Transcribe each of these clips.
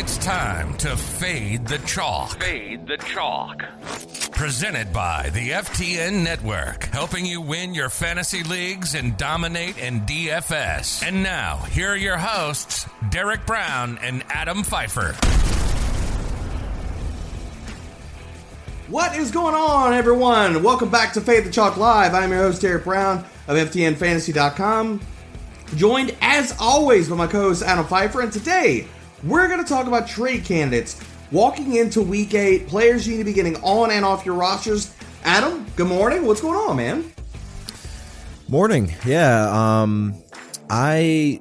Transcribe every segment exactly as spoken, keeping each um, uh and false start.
It's time to fade the chalk. Fade the chalk. Presented by the F T N Network, helping you win your fantasy leagues and dominate in D F S. And now, here are your hosts, Derek Brown and Adam Pfeiffer. What is going on, everyone? Welcome back to Fade the Chalk Live. I'm your host, Derek Brown of F T N Fantasy dot com, joined, as always, by my co-host, Adam Pfeiffer. And today, we're going to talk about trade candidates walking into Week eight, players you need to be getting on and off your rosters. Adam, good morning. What's going on, man? Morning. Yeah, um, I...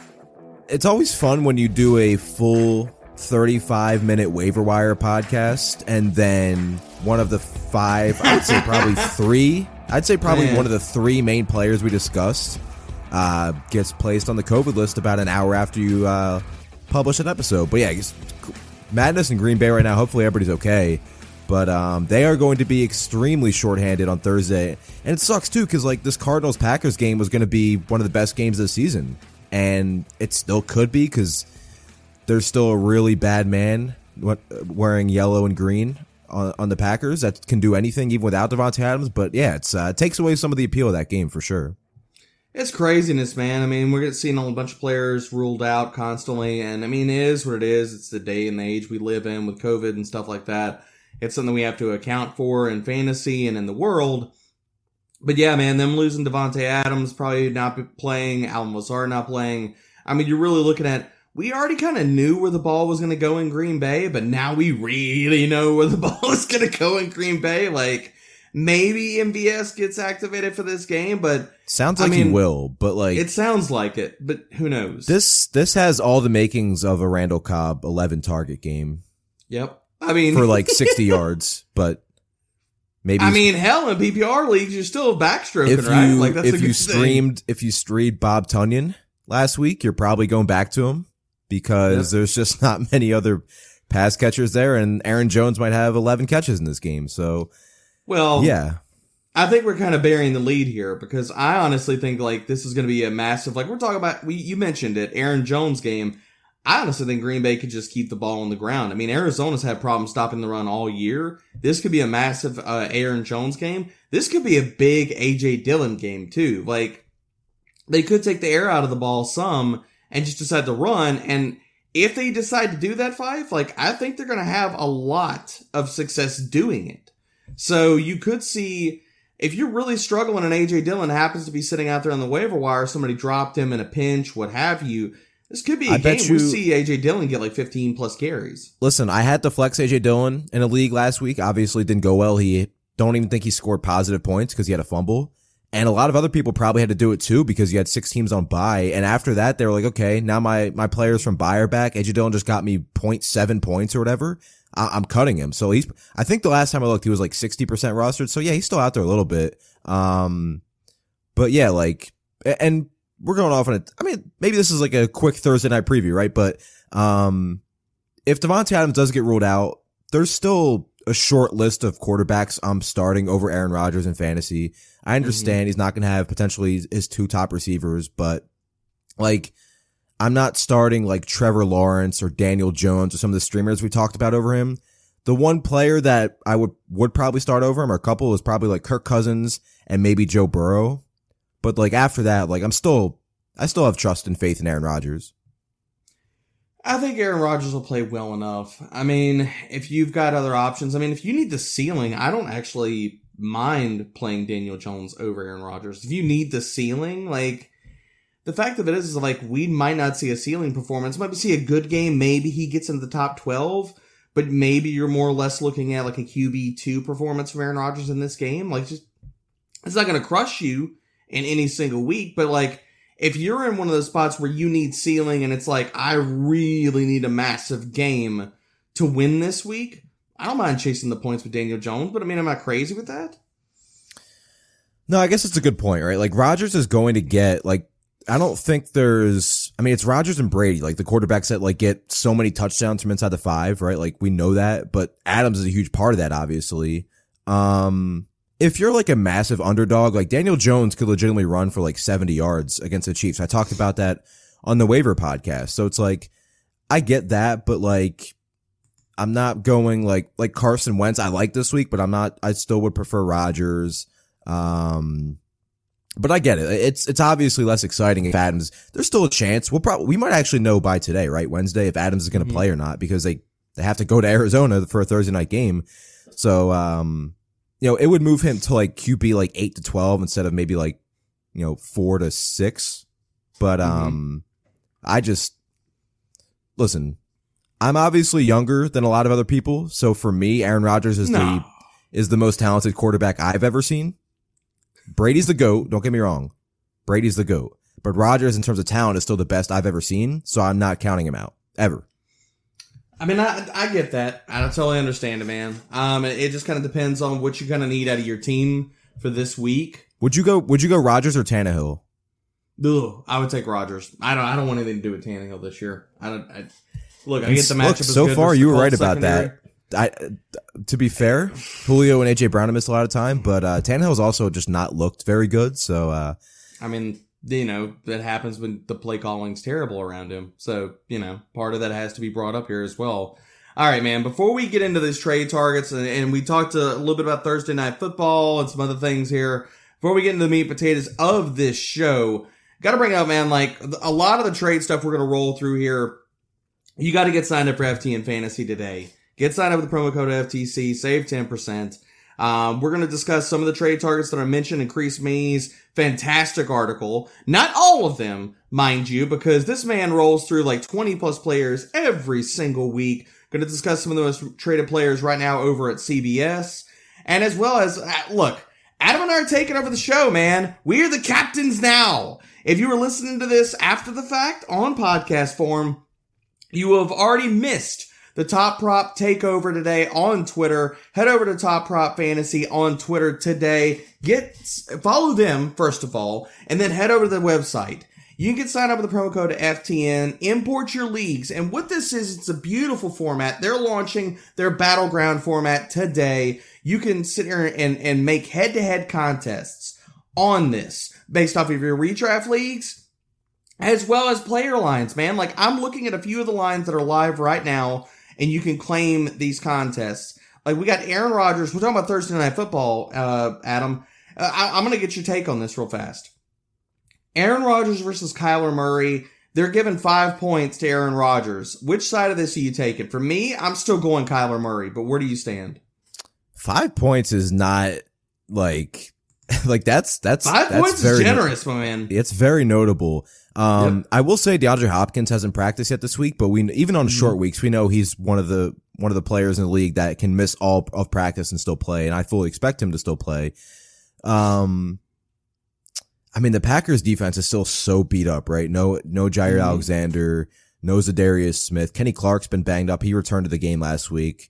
It's always fun when you do a full thirty-five minute waiver wire podcast, and then one of the five, I would say probably three, I'd say probably Man. one of the three main players we discussed uh, gets placed on the COVID list about an hour after you uh, publish an episode. But yeah, I guess madness in Green Bay right now. Hopefully everybody's okay. But um, they are going to be extremely shorthanded on Thursday. And it sucks, too, because like this Cardinals-Packers game was going to be one of the best games of the season. And it still could be, because there's still a really bad man wearing yellow and green on, on the Packers that can do anything, even without Davante Adams. But yeah, it's, uh, it takes away some of the appeal of that game for sure. It's craziness, man. I mean, we're seeing a bunch of players ruled out constantly. And I mean, it is what it is. It's the day and the age we live in with COVID and stuff like that. It's something we have to account for in fantasy and in the world. But yeah, man, them losing Davante Adams, probably not playing, Allen Lazard not playing. I mean, you're really looking at, we already kind of knew where the ball was going to go in Green Bay, but now we really know where the ball is going to go in Green Bay. Like, maybe M V S gets activated for this game, but sounds like I mean, he will. But like, it sounds like it, but who knows? This this has all the makings of a Randall Cobb eleven target game. Yep, I mean for like sixty yards, but maybe. I mean, hell, in P P R leagues, you're still backstroking, if you, right? Like that's if a you good streamed thing. if you streamed Bob Tunyon last week, you're probably going back to him. Because yep. there's just not many other pass catchers there, and Aaron Jones might have eleven catches in this game. So, well, yeah, I think we're kind of burying the lead here, because I honestly think like this is going to be a massive, like we're talking about, we you mentioned it, Aaron Jones game. I honestly think Green Bay could just keep the ball on the ground. I mean, Arizona's had problems stopping the run all year. This could be a massive uh, Aaron Jones game. This could be a big A J Dillon game too. Like, they could take the air out of the ball some and just decide to run. And if they decide to do that, Five, like, I think they're going to have a lot of success doing it. So you could see, if you're really struggling and A J Dillon happens to be sitting out there on the waiver wire, somebody dropped him in a pinch, what have you, this could be a I game bet you, we see A J Dillon get like fifteen plus carries. Listen, I had to flex A J Dillon in a league last week. Obviously it didn't go well. He don't even think he scored positive points because he had a fumble. And a lot of other people probably had to do it too, because you had six teams on bye. And after that, they were like, okay, now my, my players from bye are back. A J Dillon just got me zero point seven points or whatever. I, I'm cutting him. So he's, I think the last time I looked, he was like sixty percent rostered. So yeah, he's still out there a little bit. Um, but yeah, like, and we're going off on it. I mean, maybe this is like a quick Thursday night preview, right? But, um, if Davante Adams does get ruled out, there's still a short list of quarterbacks I'm starting over Aaron Rodgers in fantasy. I understand mm-hmm. he's not going to have potentially his two top receivers, but like, I'm not starting like Trevor Lawrence or Daniel Jones or some of the streamers we talked about over him. The one player that I would, would probably start over him, or a couple, is probably like Kirk Cousins and maybe Joe Burrow. But like after that, like I'm still, I still have trust and faith in Aaron Rodgers. I think Aaron Rodgers will play well enough. I mean, if you've got other options, I mean, if you need the ceiling, I don't actually mind playing Daniel Jones over Aaron Rodgers. If you need the ceiling, like, the fact of it is, is like, we might not see a ceiling performance. Might see a good game. Maybe he gets into the top twelve, but maybe you're more or less looking at like a Q B two performance from Aaron Rodgers in this game. Like, just, it's not going to crush you in any single week, but like, if you're in one of those spots where you need ceiling and it's like, I really need a massive game to win this week, I don't mind chasing the points with Daniel Jones, but I mean, am I crazy with that? No, I guess it's a good point, right? Like, Rodgers is going to get, like, I don't think there's, I mean, it's Rodgers and Brady, like the quarterbacks that like get so many touchdowns from inside the five, right? Like, we know that, but Adams is a huge part of that, obviously. Um, if you're like a massive underdog, like Daniel Jones could legitimately run for like seventy yards against the Chiefs. I talked about that on the waiver podcast. So it's like, I get that, but like, I'm not going like like Carson Wentz. I like this week, but I'm not. I still would prefer Rodgers. Um, but I get it. It's it's obviously less exciting if Adams. There's still a chance. We'll probably we might actually know by today, right? Wednesday, if Adams is going to mm-hmm. play or not, because they they have to go to Arizona for a Thursday night game. So, um, you know, it would move him to like Q B like eight to twelve instead of maybe like, you know, four to six. But, um, mm-hmm. I just, listen, I'm obviously younger than a lot of other people. So for me, Aaron Rodgers is no. the, is the most talented quarterback I've ever seen. Brady's the GOAT. Don't get me wrong. Brady's the GOAT. But Rodgers, in terms of talent, is still the best I've ever seen. So I'm not counting him out ever. I mean, I I get that. I totally understand it, man. Um, it, it just kind of depends on what you're gonna need out of your team for this week. Would you go? Would you go Rodgers or Tannehill? Ugh, I would take Rodgers. I don't. I don't want anything to do with Tannehill this year. I don't. I, look, I get the matchup. Look, so good. far, There's you were right secondary. about that. I, to be fair, Julio and A J Brown have missed a lot of time, but uh, Tannehill's also just not looked very good. So, uh, I mean. You know, that happens when the play calling's terrible around him. So, you know, part of that has to be brought up here as well. All right, man, before we get into these trade targets, and, and we talked a little bit about Thursday Night Football and some other things here, before we get into the meat and potatoes of this show, got to bring up, man, like, a lot of the trade stuff we're going to roll through here, you got to get signed up for F T N Fantasy today. Get signed up with the promo code F T C, save ten percent. Um, we're going to discuss some of the trade targets that I mentioned in Crease Me's fantastic article. Not all of them, mind you, because this man rolls through like twenty plus players every single week. Going to discuss some of the most traded players right now over at C B S. And as well as, uh, look, Adam and I are taking over the show, man. We are the captains now. If you were listening to this after the fact on podcast form, you have already missed the Top Prop Takeover today on Twitter. Head over to Top Prop Fantasy on Twitter today. Get, follow them, first of all, and then head over to the website. You can get signed up with the promo code F T N, import your leagues, and what this is, it's a beautiful format. They're launching their Battleground format today. You can sit here and, and make head-to-head contests on this based off of your redraft leagues, as well as player lines, man. Like, I'm looking at a few of the lines that are live right now, and you can claim these contests. Like, we got Aaron Rodgers. We're talking about Thursday Night Football, uh, Adam. Uh, I, I'm going to get your take on this real fast. Aaron Rodgers versus Kyler Murray. They're giving five points to Aaron Rodgers. Which side of this are you taking? For me, I'm still going Kyler Murray, but where do you stand? Five points is not, like, like that's, that's, five that's points very is generous, my man. It's very notable. Um, yep. I will say DeAndre Hopkins hasn't practiced yet this week, but we, even on mm-hmm. short weeks, we know he's one of the, one of the players in the league that can miss all of practice and still play. And I fully expect him to still play. Um, I mean, the Packers defense is still so beat up, right? No, no Jair mm-hmm. Alexander, no Zadarius Smith. Kenny Clark's been banged up. He returned to the game last week.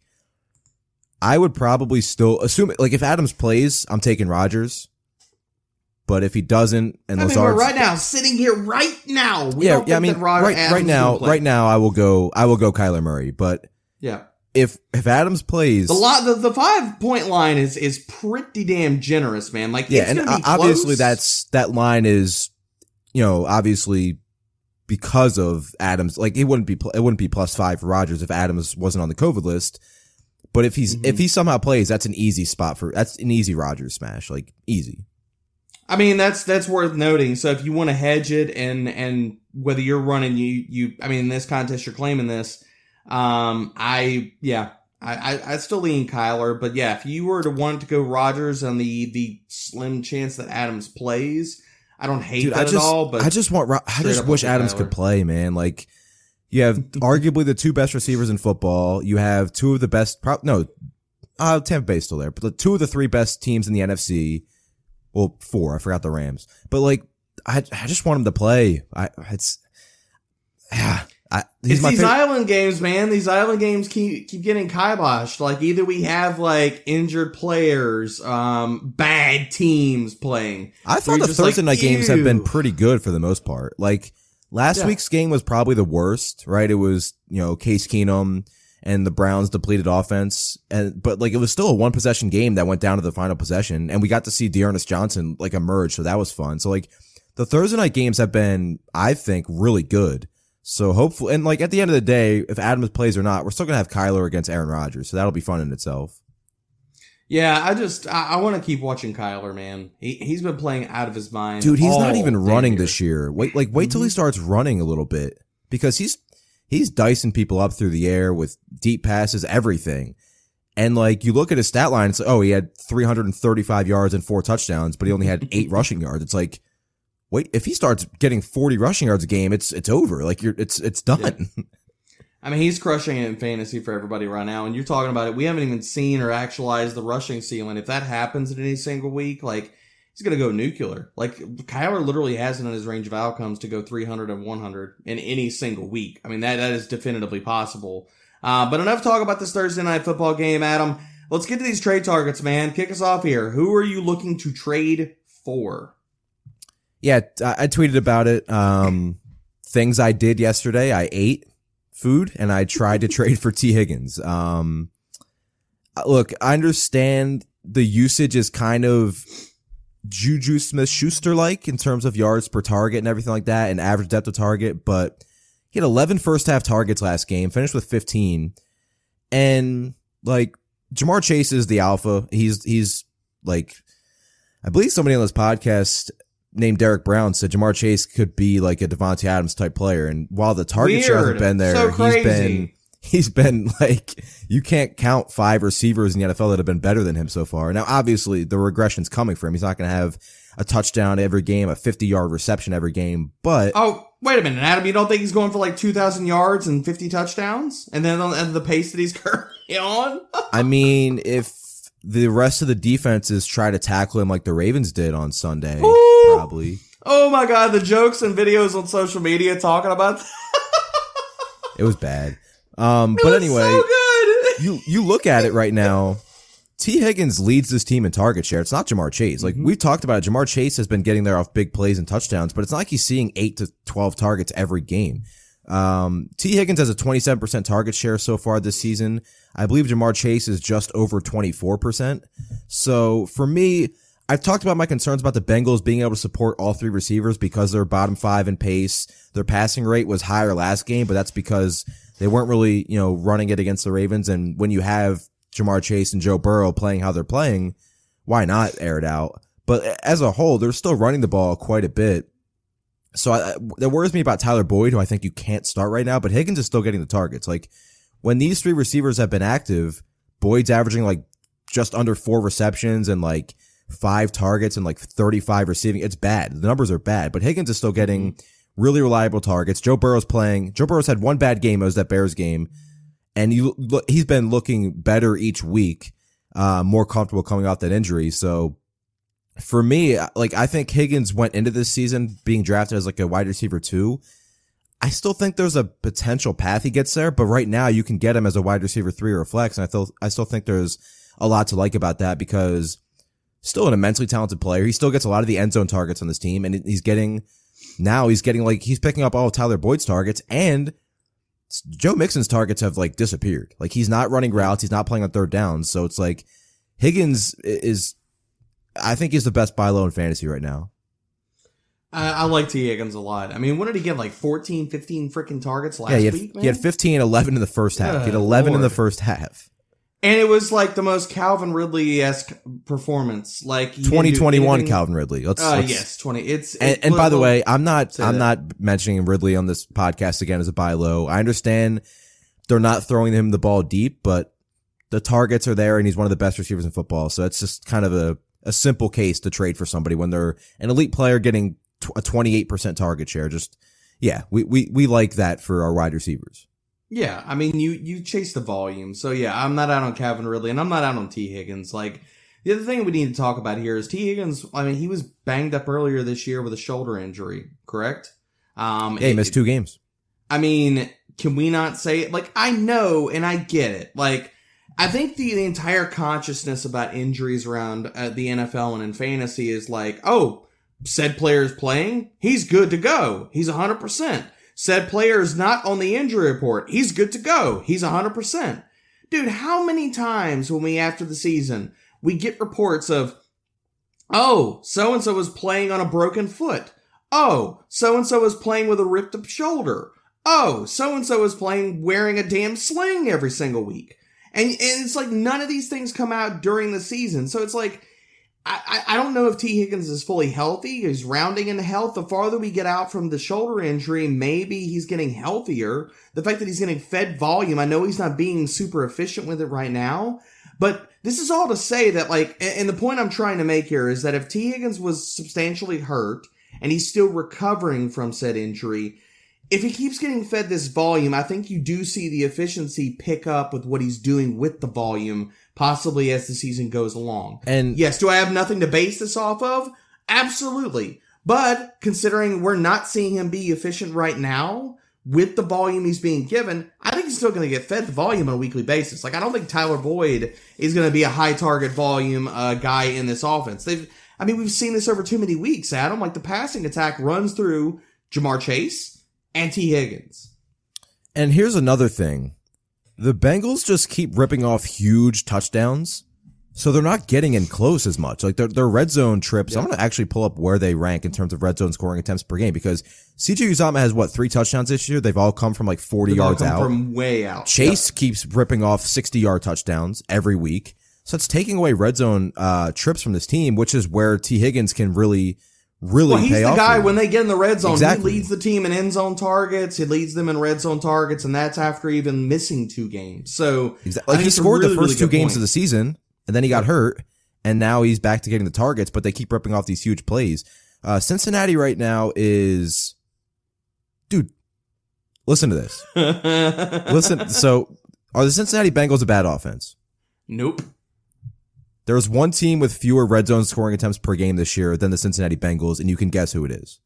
I would probably still assume, like, if Adams plays, I'm taking Rodgers. But if he doesn't, and I mean, Lazard's, we're right now sitting here right now. We yeah, don't yeah. I think mean, that Rod right, Adams right now, right now, I will go. I will go Kyler Murray. But yeah, if if Adams plays, the lot, the, the five point line is is pretty damn generous, man. Like, yeah, it's and gonna be obviously close. that's that line is, you know, obviously because of Adams. Like, it wouldn't be it wouldn't be plus five for Rodgers if Adams wasn't on the COVID list. But if he's mm-hmm. if he somehow plays, that's an easy spot for that's an easy Rodgers smash, like easy. I mean, that's that's worth noting. So if you want to hedge it, and and whether you're running, you you, I mean, in this contest you're claiming this. Um, I yeah, I I, I still lean Kyler, but yeah, if you were to want to go Rodgers on the the slim chance that Adams plays, I don't hate Dude, that I just, at all. But I just want I just wish Adams Kyler. could play, man. Like, you have arguably the two best receivers in football. You have two of the best. Pro- no, uh, Tampa Bay's still there, but the two of the three best teams in the N F C. Well, four. I forgot the Rams, but like, I I just want him to play. I it's yeah. I, he's it's my these favorite. island games, man. These island games keep keep getting kiboshed. Like, either we have like injured players, um, bad teams playing. I thought the Thursday like, night Ew. games have been pretty good for the most part. Like, last yeah. week's game was probably the worst, right? It was, you know, Case Keenum and the Browns' depleted offense, and but like, it was still a one possession game that went down to the final possession, and we got to see Dearness Johnson like emerge, so that was fun. So like, the Thursday night games have been, I think, really good. So hopefully, and like at the end of the day, if Adams plays or not, we're still going to have Kyler against Aaron Rodgers. So that'll be fun in itself. Yeah, I just, I, I want to keep watching Kyler, man. He, he's been playing out of his mind. Dude, he's not even running year. this year. Wait, like wait till he starts running a little bit because he's, he's dicing people up through the air with deep passes, everything. And like you look at his stat line, it's like, oh, he had three hundred thirty-five yards and four touchdowns, but he only had eight rushing yards. It's like, wait, if he starts getting forty rushing yards a game, it's it's over. Like you're, it's it's done. Yeah. I mean, he's crushing it in fantasy for everybody right now. And you're talking about it. We haven't even seen or actualized the rushing ceiling. If that happens in any single week, like he's going to go nuclear. Like Kyler literally has it in his range of outcomes to go three hundred and one hundred in any single week. I mean, that that is definitively possible. Uh, but enough talk about this Thursday night football game, Adam. Let's get to these trade targets, man. Kick us off here. Who are you looking to trade for? Yeah, I, I tweeted about it. Um, things I did yesterday. I ate food and I tried to trade for T. Higgins. Um, look, I understand the usage is kind of Juju Smith-Schuster-like in terms of yards per target and everything like that and average depth of target, but he had eleven first half targets last game, finished with fifteen. And like Jamar Chase is the alpha. He's, he's like, I believe somebody on this podcast named Derek Brown said Jamar Chase could be like a Devontae Adams type player. And while the target Weird. share hasn't been there, So he's crazy. been, he's been like, you can't count five receivers in the N F L that have been better than him so far. Now, obviously the regression's coming for him. He's not going to have a touchdown every game, a fifty yard reception every game, but Oh, wait a minute, Adam. You don't think he's going for like two thousand yards and fifty touchdowns? And then on the pace that he's currently on? I mean, if the rest of the defenses try to tackle him like the Ravens did on Sunday, Ooh. probably. Oh my God, the jokes and videos on social media talking about that. It was bad. Um, It but was anyway, so good. you, you look at it right now. T. Higgins leads this team in target share. It's not Jamar Chase. Like, mm-hmm. we've talked about it. Jamar Chase has been getting there off big plays and touchdowns, but it's not like he's seeing eight to twelve targets every game. Um, T. Higgins has a twenty-seven percent target share so far this season. I believe Jamar Chase is just over twenty-four percent. So for me, I've talked about my concerns about the Bengals being able to support all three receivers because they're bottom five in pace. Their passing rate was higher last game, but that's because they weren't really, you know, running it against the Ravens. And when you have Jamar Chase and Joe Burrow playing how they're playing, why not air it out? But as a whole, they're still running the ball quite a bit. So I, that worries me about Tyler Boyd, who I think you can't start right now, but Higgins is still getting the targets. Like when these three receivers have been active, Boyd's averaging like just under four receptions and like five targets and like thirty-five receiving. It's bad. The numbers are bad, but Higgins is still getting really reliable targets. Joe Burrow's playing. Joe Burrow's had one bad game. It was that Bears game. And you look, he's been looking better each week, uh, more comfortable coming off that injury. So for me, like, I think Higgins went into this season being drafted as like a wide receiver two. I still think there's a potential path he gets there, but right now you can get him as a wide receiver three or a flex. And I still, I still think there's a lot to like about that because still an immensely talented player. He still gets a lot of the end zone targets on this team, and he's getting, now he's getting like, he's picking up all of Tyler Boyd's targets, and Joe Mixon's targets have like disappeared. Like he's not running routes. He's not playing on third downs. So it's like Higgins is, I think he's the best buy low in fantasy right now. I, I like T. Higgins a lot. I mean, what did he get? Like fourteen, fifteen freaking targets last yeah, he had, week, man? he had fifteen, eleven in the first half. He had eleven Lord. in the first half. And it was like the most Calvin Ridley-esque performance. Like twenty twenty-one Calvin Ridley. Let's, uh, let's yes, twenty. It's and, it, and by the we'll, way, I'm not I'm that. not mentioning Ridley on this podcast again as a buy low. I understand they're not throwing him the ball deep, but the targets are there, and he's one of the best receivers in football. So it's just kind of a a simple case to trade for somebody when they're an elite player getting a twenty-eight percent target share. Just yeah, we we we like that for our wide receivers. Yeah, I mean, you, you chase the volume. So, yeah, I'm not out on Calvin Ridley, and I'm not out on T. Higgins. Like, the other thing we need to talk about here is T. Higgins, I mean, he was banged up earlier this year with a shoulder injury, correct? Um, Yeah, he it- missed two games. I mean, can we not say it? Like, I know, and I get it. Like, I think the, the entire consciousness about injuries around uh, the N F L and in fantasy is like, oh, said player's playing, he's good to go. He's one hundred percent. Said player is not on the injury report. He's good to go. He's one hundred percent. Dude, how many times when we, after the season, we get reports of, oh, so-and-so is playing on a broken foot. Oh, so-and-so is playing with a ripped up shoulder. oh, so-and-so is playing wearing a damn sling every single week. And, and it's like none of these things come out during the season. So it's like, I, I don't know if T. Higgins is fully healthy. He's rounding into health. The farther we get out from the shoulder injury, maybe he's getting healthier. The fact that he's getting fed volume, I know he's not being super efficient with it right now. But this is all to say that, like, and the point I'm trying to make here is that if T. Higgins was substantially hurt and he's still recovering from said injury, if he keeps getting fed this volume, I think you do see the efficiency pick up with what he's doing with the volume, possibly as the season goes along. And yes, do I have nothing to base this off of? Absolutely. But considering we're not seeing him be efficient right now with the volume he's being given, I think he's still going to get fed the volume on a weekly basis. Like, I don't think Tyler Boyd is going to be a high target volume uh, guy in this offense. They've, I mean, we've seen this over too many weeks, Adam. Like, the passing attack runs through Ja'Marr Chase and T. Higgins. And here's another thing. The Bengals just keep ripping off huge touchdowns, so they're not getting in close as much. Like, their, their red zone trips, yeah. I'm going to actually pull up where they rank in terms of red zone scoring attempts per game, because C J Uzomah has, what, three touchdowns this year? They've all come from, like, forty They've yards all come out. from way out. Chase yep. keeps ripping off sixty-yard touchdowns every week. So it's taking away red zone uh, trips from this team, which is where T. Higgins can really... Really, well, he's pay the off guy when they get in the red zone. Exactly. He leads the team in end zone targets. He leads them in red zone targets, and that's after even missing two games. So, exactly. Like, he scored really, the first really two games point. of the season, and then he got yeah. hurt, and now he's back to getting the targets. But they keep ripping off these huge plays. Uh, Cincinnati right now is, dude. Listen to this. listen. So, are the Cincinnati Bengals a bad offense? Nope. There's one team with fewer red zone scoring attempts per game this year than the Cincinnati Bengals, and you can guess who it is.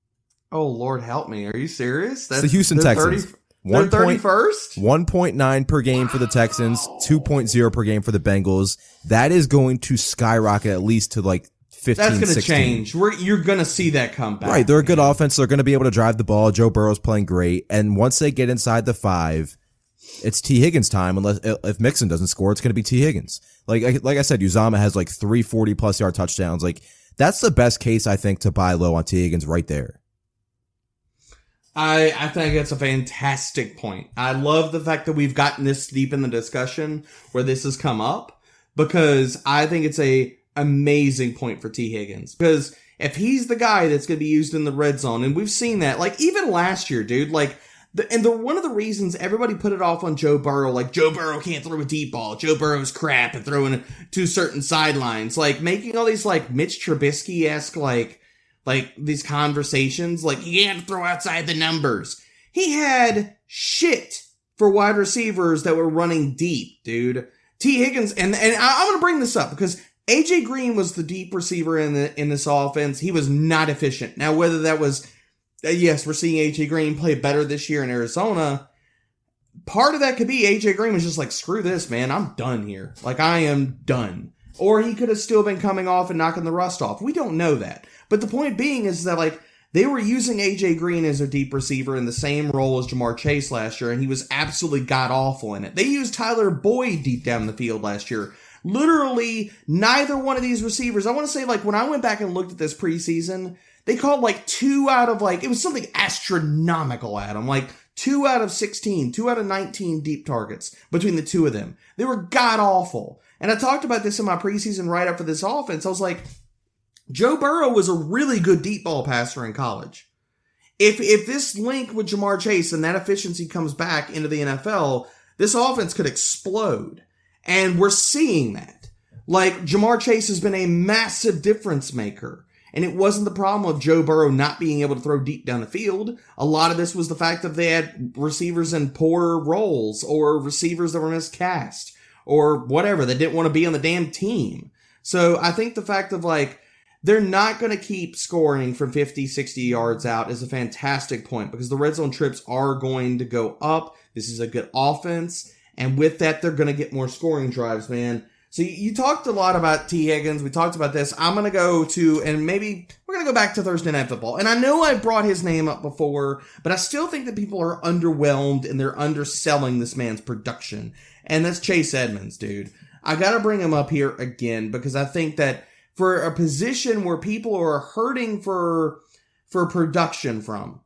Oh, Lord help me. Are you serious? That's it's the Houston Texans. thirty, they're thirty-first? one point nine per game for the Texans, two point oh per game for the Bengals. That is going to skyrocket at least to like fifteen, That's going to sixteen. change. We're, you're going to see that come back. Right. They're a good man. offense. They're going to be able to drive the ball. Joe Burrow's playing great. And once they get inside the five, it's T. Higgins time. Unless if Mixon doesn't score, it's going to be T. Higgins. Like like I said, Uzomah has like three forty plus yard touchdowns. Like, that's the best case I think to buy low on T. Higgins right there. I I think it's a fantastic point. I love the fact that we've gotten this deep in the discussion where this has come up, because I think it's a amazing point for T. Higgins. Because if he's the guy that's going to be used in the red zone, and we've seen that, like even last year, dude, like. The, and the one of the reasons everybody put it off on Joe Burrow, like Joe Burrow can't throw a deep ball, Joe Burrow's crap at throwing to certain sidelines, like making all these like Mitch Trubisky-esque like like these conversations, like he can't throw outside the numbers. He had shit for wide receivers that were running deep, dude. T. Higgins, and and I, I'm gonna bring this up because A J Green was the deep receiver in the in this offense. He was not efficient. Now, whether that was yes, we're seeing A J Green play better this year in Arizona. Part of that could be A J Green was just like, screw this, man. I'm done here. Like, I am done. Or he could have still been coming off and knocking the rust off. We don't know that. But the point being is that, like, they were using A J Green as a deep receiver in the same role as Ja'Marr Chase last year, and he was absolutely god-awful in it. They used Tyler Boyd deep down the field last year. Literally, neither one of these receivers, I want to say, like, when I went back and looked at this preseason, they called like two out of like, it was something astronomical, Adam. Like two out of sixteen, two out of nineteen deep targets between the two of them. They were god awful. And I talked about this in my preseason write up for this offense. I was like, Joe Burrow was a really good deep ball passer in college. If, if this link with Ja'Marr Chase and that efficiency comes back into the N F L, this offense could explode. And we're seeing that. Like Ja'Marr Chase has been a massive difference maker. And it wasn't the problem of Joe Burrow not being able to throw deep down the field. A lot of this was the fact that they had receivers in poor roles or receivers that were miscast or whatever. They didn't want to be on the damn team. So I think the fact of like, they're not going to keep scoring from fifty, sixty yards out is a fantastic point because the red zone trips are going to go up. This is a good offense. And with that, they're going to get more scoring drives, man. So you talked a lot about T. Higgins. We talked about this. I'm going to go to, and maybe we're going to go back to Thursday Night Football. And I know I brought his name up before, but I still think that people are underwhelmed and they're underselling this man's production. And that's Chase Edmonds, dude. I got to bring him up here again because I think that for a position where people are hurting for, for production from,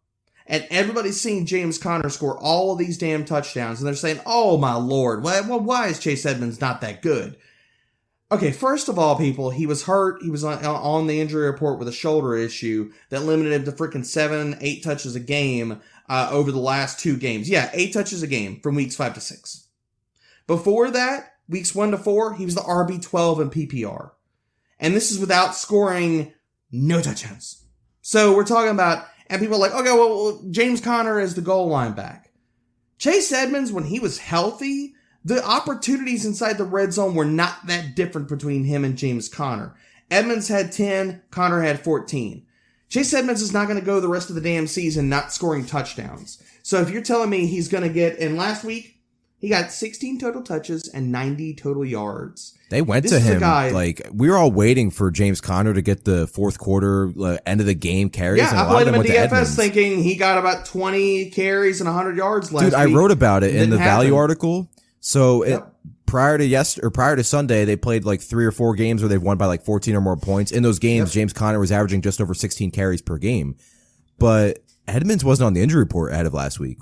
and everybody's seeing James Conner score all of these damn touchdowns, and they're saying, oh my Lord, why, why is Chase Edmonds not that good? Okay, first of all, people, he was hurt. He was on, on the injury report with a shoulder issue that limited him to freaking seven, eight touches a game uh, over the last two games. Yeah, eight touches a game from weeks five to six. Before that, weeks one to four, he was the R B twelve in P P R. And this is without scoring no touchdowns. So we're talking about, and people are like, okay, well, James Conner is the goal line back. Chase Edmonds, when he was healthy, the opportunities inside the red zone were not that different between him and James Conner. Edmonds had ten, Conner had fourteen. Chase Edmonds is not going to go the rest of the damn season not scoring touchdowns. So if you're telling me he's going to get, and last week, he got sixteen total touches and ninety total yards. They went This to is a him, guy- like, we were all waiting for James Conner to get the fourth quarter, uh, end of the game carries. Yeah, and a I lot of played them him at went D to F S Edmonds. thinking he got about twenty carries and one hundred yards last Dude, I week. wrote about it in Didn't the value happen. article. So it, Yep. prior to yes or prior to Sunday, they played like three or four games where they've won by like fourteen or more points. In those games, Yep. James Conner was averaging just over sixteen carries per game. But Edmonds wasn't on the injury report ahead of last week.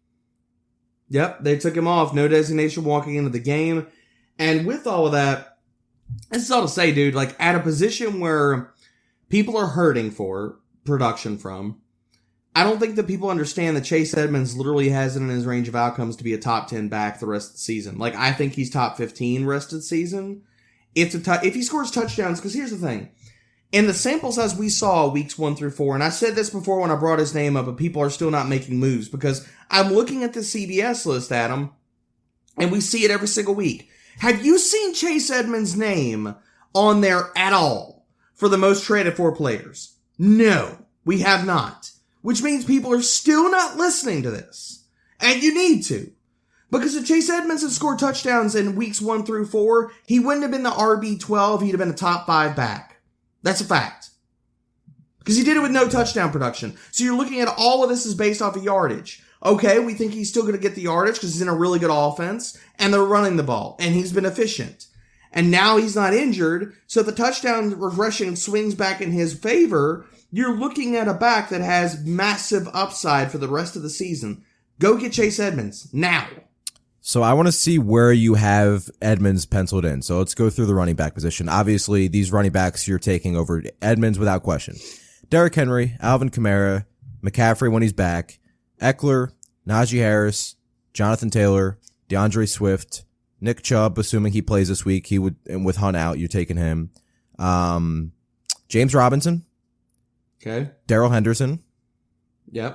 Yep, they took him off. No designation walking into the game. And with all of that, this is all to say, dude, like at a position where people are hurting for production from, I don't think that people understand that Chase Edmonds literally has it in his range of outcomes to be a top ten back the rest of the season. Like, I think he's top fifteen rest of the season. If, the t- if he scores touchdowns, because here's the thing. In the sample size we saw weeks one through four, and I said this before when I brought his name up, but people are still not making moves because I'm looking at the C B S list, Adam, and we see it every single week. Have you seen Chase Edmonds' name on there at all for the most traded for players? No, we have not. Which means people are still not listening to this. And you need to. Because if Chase Edmonds had scored touchdowns in weeks one through four, he wouldn't have been the R B twelve, he'd have been a top five back. That's a fact. Because he did it with no touchdown production. So you're looking at all of this is based off of yardage. Okay, we think he's still going to get the yardage because he's in a really good offense, and they're running the ball, and he's been efficient. And now he's not injured, so the touchdown regression swings back in his favor. You're looking at a back that has massive upside for the rest of the season. Go get Chase Edmonds now. So I want to see where you have Edmonds penciled in. So let's go through the running back position. Obviously, these running backs you're taking over Edmonds without question. Derrick Henry, Alvin Kamara, McCaffrey when he's back, Eckler, Najee Harris, Jonathan Taylor, DeAndre Swift, Nick Chubb, assuming he plays this week. He would, and with Hunt out, you're taking him. Um, James Robinson, Okay. Darrell Henderson. Yep.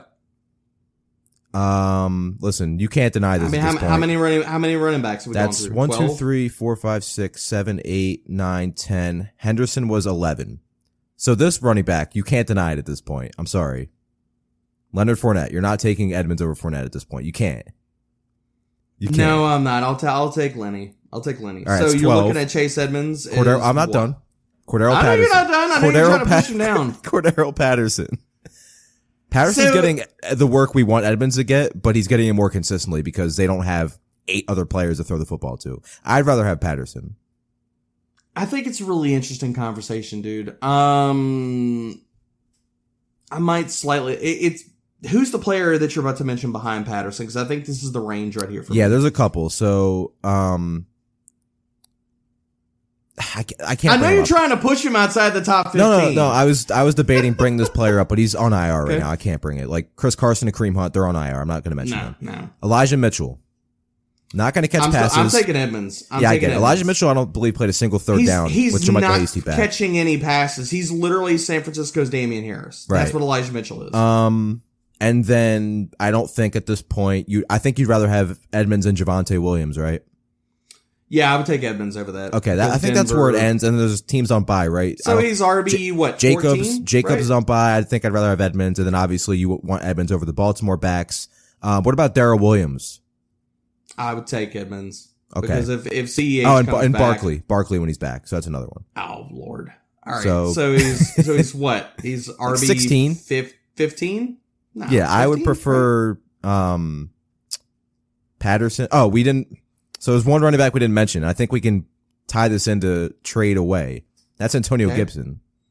Um, listen, you can't deny this. I mean, at how, this point. how many running how many running backs have we That's gone through? one, two, twelve? three, four, five, six, seven, eight, nine, ten. Henderson was eleven. So this running back, you can't deny it at this point. I'm sorry. Leonard Fournette. You're not taking Edmonds over Fournette at this point. You can't. You can't. No, I'm not. I'll, ta- I'll take Lenny. I'll take Lenny. All right, so it's you're twelve. looking at Chase Edmonds. is Cordero, I'm not what? done. Cordero I know Patterson. you're not done. I know you're trying to push him down. Cordero Patterson. Patterson's So- getting the work we want Edmonds to get, but he's getting it more consistently because they don't have eight other players to throw the football to. I'd rather have Patterson. I think it's a really interesting conversation, dude. Um, I might slightly. It, it's who's the player that you're about to mention behind Patterson? Because I think this is the range right here for Yeah, me. there's a couple. So, um, I, ca- I can't. I know bring him you're up. trying to push him outside the top fifteen. No, no, no. I was I was debating bring this player up, but he's on I R right Okay. now. I can't bring it. Like Chris Carson and Kareem Hunt, they're on I R. I'm not going to mention no, them. no. Elijah Mitchell, not going to catch I'm, passes. I'm taking Edmonds. I'm yeah, I taking get it. Edmonds. Elijah Mitchell, I don't believe played a single third He's, down he's with Jermichael not Hasty back. catching any passes. He's literally San Francisco's Damian Harris. That's Right. what Elijah Mitchell is. Um, and then I don't think at this point you. I think you'd rather have Edmonds and Javonte Williams, right? yeah, I would take Edmonds over that. Okay, that, I Because think that's where it Denver- ends. And there's teams on bye, right? I So don't- he's R B, J- what, Jacobs, fourteen? Jacobs Right? is on bye. I think I'd rather have Edmonds, and then obviously you want Edmonds over the Baltimore backs. Um, what about Darrell Williams? I would take Edmonds. Okay. Because if, if C E H Oh, and, comes and back, Barkley, Barkley when he's back. So that's another one. Oh, Lord. All right. So- So, he's so he's what? He's R B sixteen. fifteen? No, yeah, I would fifteen? prefer um, Patterson. Oh, we didn't. So there's one running back we didn't mention. I think we can tie this into trade away. That's Antonio Okay. Gibson.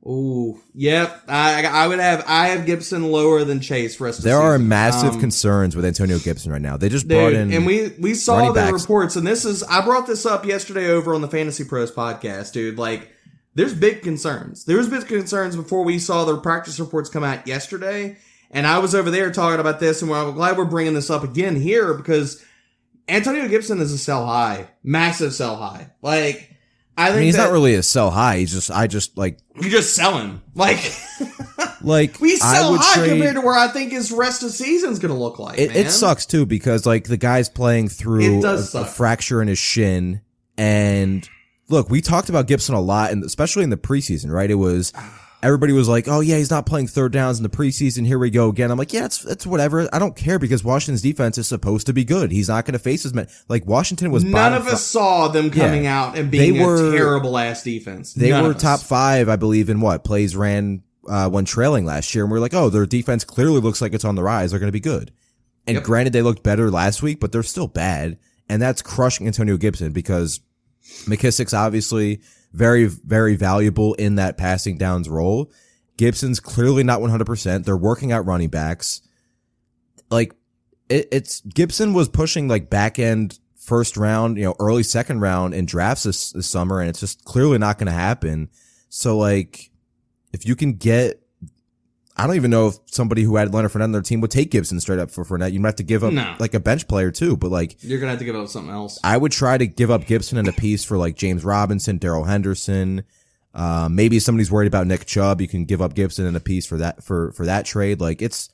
Ooh, yep. I I would have I have Gibson lower than Chase for rest of the There season. are massive Um, concerns with Antonio Gibson right now. They just Dude, brought in and we we saw running the backs. reports, and this is I brought this up yesterday over on the Fantasy Pros podcast, dude. Like, there's big concerns. There was big concerns before we saw the practice reports come out yesterday, and I was over there talking about this, and I'm glad we're bringing this up again here because Antonio Gibson is a sell high, massive sell high. Like, I think I mean, he's that not really a sell high. He's just I just like you just sell him, like. like We I sell would high trade, compared to where I think his rest of the season's going to look like. It, man. it sucks too because like the guy's playing through It does a, a suck. fracture in his shin, and look, we talked about Gibson a lot, and especially in the preseason, right? It was everybody was like, "Oh yeah, he's not playing third downs in the preseason. Here we go again." I'm like, "Yeah, it's it's whatever. I don't care because Washington's defense is supposed to be good. He's not going to face as many like Washington was. None bottom of fi- us saw them coming Yeah. out and being They were- a terrible ass defense. They None were of us. top five, I believe, in what plays ran uh, when trailing last year, and we are like, "Oh, their defense clearly looks like it's on the rise. They're going to be good." And Yep. granted, they looked better last week, but they're still bad, and that's crushing Antonio Gibson because McKissick's obviously very, very valuable in that passing downs role. Gibson's clearly not one hundred percent. They're working out running backs. Like, it, it's Gibson was pushing like back end first round, you know, early second round in drafts this, this summer, and it's just clearly not going to happen. So, like, if you can get, I don't even know if somebody who had Leonard Fournette on their team would take Gibson straight up for Fournette. You might have to give up No. like a bench player too, but like, You're going to have to give up something else. I would try to give up Gibson and a piece for like James Robinson, Darrell Henderson. Uh, maybe if somebody's worried about Nick Chubb, you can give up Gibson and a piece for that, for, for that trade. Like it's,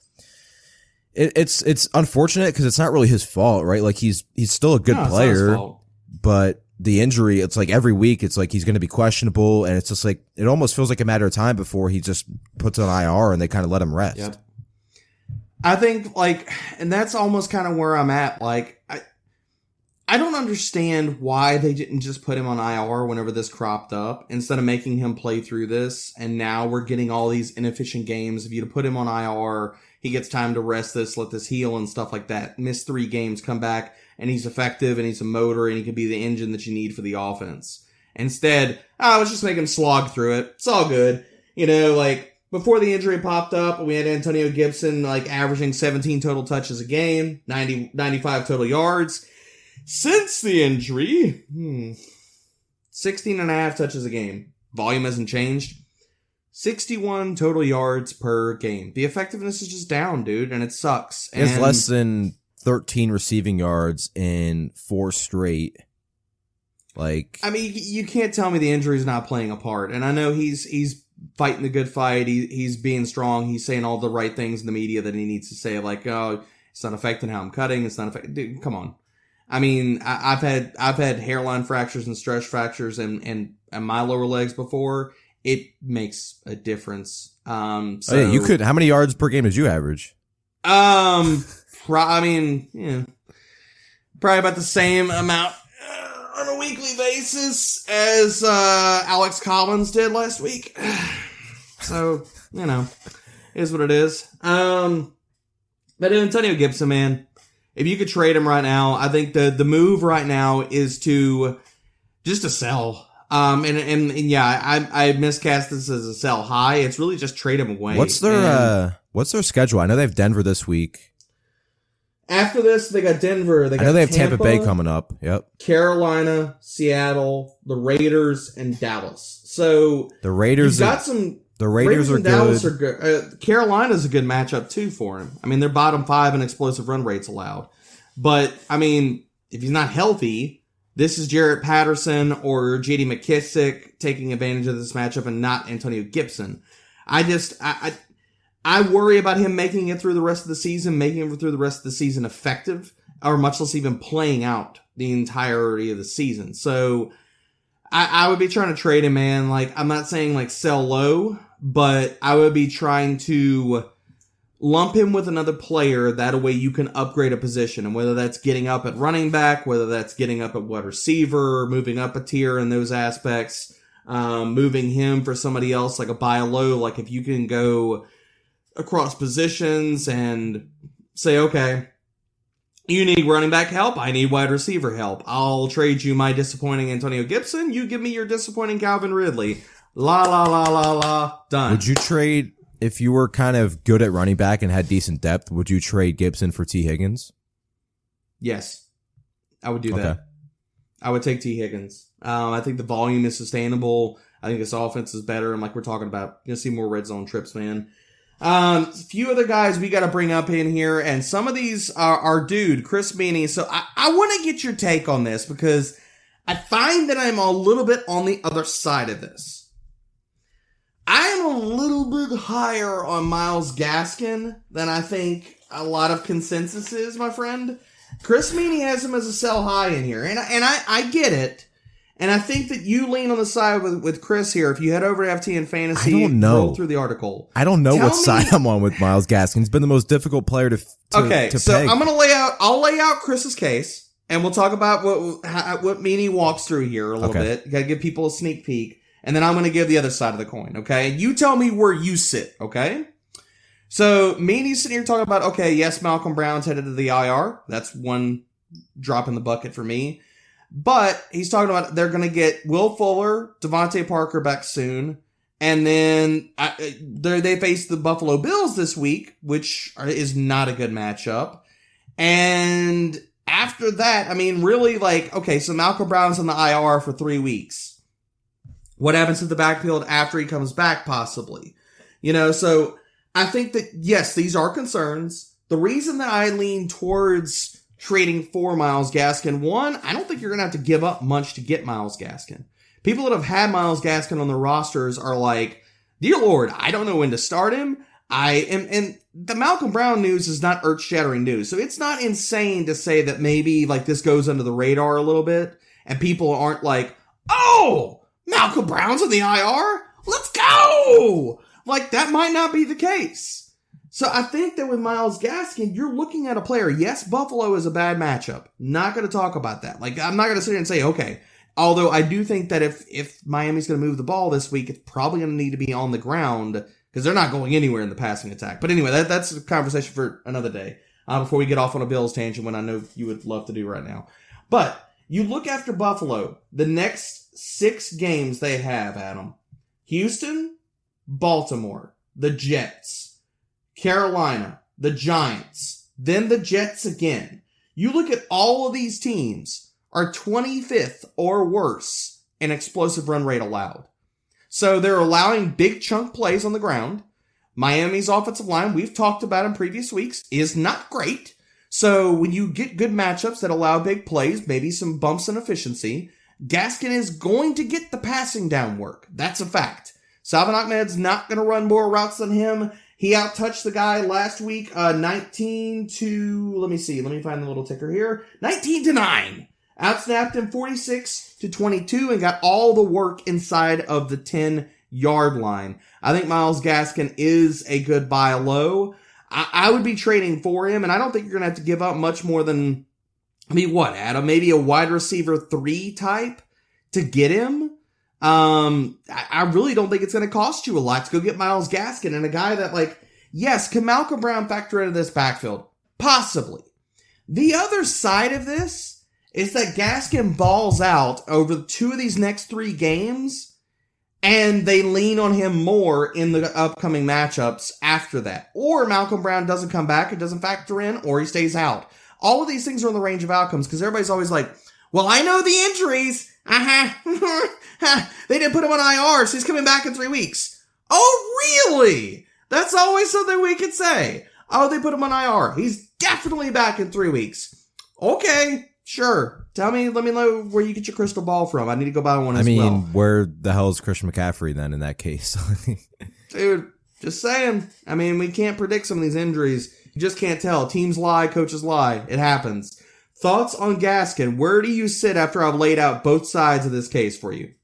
it, it's, it's unfortunate because it's not really his fault, right? Like he's, he's still a good No, it's not his player, fault. but the injury, it's like every week, it's like he's going to be questionable, and it's just like it almost feels like a matter of time before he just puts on I R and they kind of let him rest. Yep. I think like, and that's almost kind of where I'm at. Like, I, I don't understand why they didn't just put him on I R whenever this cropped up instead of making him play through this. And now we're getting all these inefficient games. If you to put him on I R, he gets time to rest this, let this heal and stuff like that. Miss three games, come back, and he's effective and he's a motor and he can be the engine that you need for the offense. Instead, oh, let's just make him slog through it. It's all good. You know, like before the injury popped up, we had Antonio Gibson like averaging seventeen total touches a game, ninety, ninety-five total yards. Since the injury, hmm, sixteen and a half touches a game. Volume hasn't changed. sixty-one total yards per game. The effectiveness is just down, dude, and it sucks. He has And less than thirteen receiving yards in four straight. Like, I mean, you, you can't tell me the injury's not playing a part. And I know he's he's fighting the good fight. He, he's being strong. He's saying all the right things in the media that he needs to say, like, oh, it's not affecting how I'm cutting. It's not affecting. Dude, come on. I mean, I, I've had I've had hairline fractures and stress fractures and and, and my lower legs before. It makes a difference. Um, so oh yeah, you could. How many yards per game did you average? Um, pro- I mean, yeah, probably about the same amount uh, on a weekly basis as uh, Alex Collins did last week. So, you know, is what it is. Um, but Antonio Gibson, man, if you could trade him right now, I think the the move right now is to just to sell. Um, and, and, and yeah, I, I miscast this as a sell high. It's really just trade him away. What's their And uh, What's their schedule? I know they have Denver this week. after this, they got Denver. They got I know they have Tampa, Bay coming up. Yep, Carolina, Seattle, the Raiders, and Dallas. So the Raiders. you've got Are, some. the Raiders, are and Dallas good. are good. Uh, Carolina's a good matchup too for him. I mean, they're bottom five in explosive run rates allowed. But I mean, if he's not healthy, this is Jarrett Patterson or J D McKissick taking advantage of this matchup and not Antonio Gibson. I just, I, I, I worry about him making it through the rest of the season, making it through the rest of the season effective, or much less even playing out the entirety of the season. So I, I would be trying to trade him, man. Like, I'm not saying like sell low, but I would be trying to lump him with another player. That way you can upgrade a position. And whether that's getting up at running back, whether that's getting up at wide receiver, moving up a tier in those aspects, um, moving him for somebody else like a buy low. Like if you can go across positions and say, okay, you need running back help. I need wide receiver help. I'll trade you my disappointing Antonio Gibson. You give me your disappointing Calvin Ridley. La, la, la, la, la. Done. Would you trade, if you were kind of good at running back and had decent depth, would you trade Gibson for T. Higgins? Yes. I would do Okay. that. I would take T. Higgins. Um, I think the volume is sustainable. I think this offense is better. And like we're talking about, you're going to see more red zone trips, man. Um, a few other guys we got to bring up in here. And some of these are our dude, Chris Meaney. So I, I want to get your take on this because I find that I'm a little bit on the other side of this. I am a little bit higher on Myles Gaskin than I think a lot of consensus is, my friend. Chris Meaney has him as a sell high in here, and, and I, I get it. And I think that you lean on the side with, with Chris here. If you head over to F T N Fantasy, I don't know. roll through the article. I don't know Tell what me- side I'm on with Myles Gaskin. He's been the most difficult player to, to Okay, to so peg. I'm going to lay out, I'll lay out Chris's case, and we'll talk about what how, what Meaney walks through here a little Okay. bit. You got to give people a sneak peek, and then I'm going to give the other side of the coin, okay? And you tell me where you sit, okay? So Meaney's sitting here talking about, okay, yes, Malcolm Brown's headed to the I R. That's one drop in the bucket for me. But he's talking about they're going to get Will Fuller, Devontae Parker back soon. And then uh, they face the Buffalo Bills this week, which is not a good matchup. And after that, I mean, really like, okay, so Malcolm Brown's on the I R for three weeks. What happens to the backfield after he comes back, possibly? You know, so I think that, yes, these are concerns. The reason that I lean towards trading for Myles Gaskin, one, I don't think you're going to have to give up much to get Myles Gaskin. People that have had Myles Gaskin on their rosters are like, dear Lord, I don't know when to start him. I am, and the Malcolm Brown news is not earth-shattering news. So it's not insane to say that maybe like this goes under the radar a little bit and people aren't like, oh, Malcolm Brown's on the I R? Let's go! Like that might not be the case. So I think that with Myles Gaskin, you're looking at a player. Yes, Buffalo is a bad matchup. Not going to talk about that. Like, I'm not going to sit here and say, okay. Although I do think that if, if Miami's going to move the ball this week, it's probably going to need to be on the ground because they're not going anywhere in the passing attack. But anyway, that, that's a conversation for another day uh, before we get off on a Bills tangent, when I know you would love to do right now. But you look after Buffalo, the next six games they have, Adam. Houston, Baltimore, the Jets, Carolina, the Giants, then the Jets again. You look at all of these teams are twenty-fifth or worse in explosive run rate allowed. So they're allowing big chunk plays on the ground. Miami's offensive line, we've talked about in previous weeks, is not great. So when you get good matchups that allow big plays, maybe some bumps in efficiency, Gaskin is going to get the passing down work. That's a fact. Salvon Ahmed's not going to run more routes than him. He outtouched the guy last week, uh, nineteen to, let me see, let me find the little ticker here, nineteen to nine. Outsnapped him forty-six to twenty-two and got all the work inside of the ten yard line. I think Myles Gaskin is a good buy low. I, I would be trading for him, and I don't think you're going to have to give up much more than, I mean, what, Adam? Maybe a wide receiver three type to get him? Um, I, I really don't think it's going to cost you a lot to go get Myles Gaskin, and a guy that, like, yes, can Malcolm Brown factor into this backfield? Possibly. The other side of this is that Gaskin balls out over two of these next three games, and they lean on him more in the upcoming matchups after that. Or Malcolm Brown doesn't come back, it doesn't factor in, or he stays out. All of these things are in the range of outcomes, because everybody's always like, well, I know the injuries. Uh-huh. They didn't put him on I R, so he's coming back in three weeks. Oh, really? That's always something we could say. Oh, they put him on I R. He's definitely back in three weeks. Okay, sure. Tell me, let me know where you get your crystal ball from. I need to go buy one as I mean, well. where the hell is Christian McCaffrey then in that case? Dude, just saying. I mean, we can't predict some of these injuries. You just can't tell. Teams lie, coaches lie. It happens. Thoughts on Gaskin? Where do you sit after I've laid out both sides of this case for you?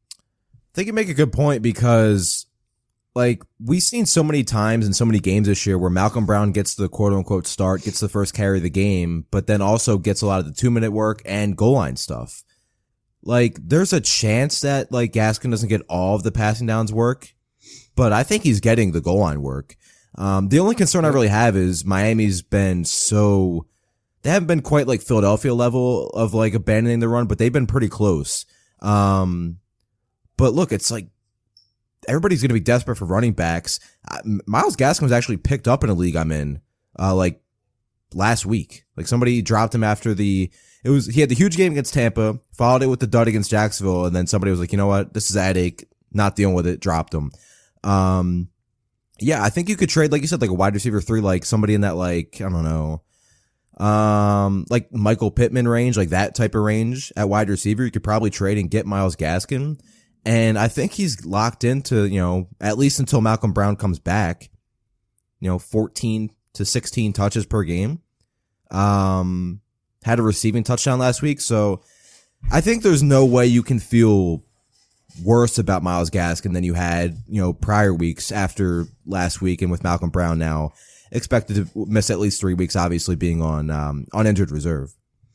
I think you make a good point because, like, we've seen so many times in so many games this year where Malcolm Brown gets the quote-unquote start, gets the first carry of the game, but then also gets a lot of the two-minute work and goal line stuff. Like, there's a chance that, like, Gaskin doesn't get all of the passing downs work, but I think he's getting the goal line work. Um, the only concern I really have is Miami's been so... They haven't been quite like Philadelphia level of like abandoning the run, but they've been pretty close. Um, but look, it's like everybody's going to be desperate for running backs. Uh, Myles Gaskin was actually picked up in a league I'm in, uh, like last week. Like somebody dropped him after the, it was, he had the huge game against Tampa, followed it with the dud against Jacksonville, and then somebody was like, you know what, this is a headache, not dealing with it, dropped him. Um, yeah, I think you could trade, like you said, like a wide receiver three, like somebody in that, like, I don't know, um, like Michael Pittman range, like that type of range at wide receiver. You could probably trade and get Myles Gaskin. And I think he's locked into, you know, at least until Malcolm Brown comes back, you know, fourteen to sixteen touches per game. Um, had a receiving touchdown last week. So I think there's no way you can feel worse about Myles Gaskin than you had, you know, prior weeks after last week, and with Malcolm Brown now expected to miss at least three weeks, obviously being on, um, on injured reserve.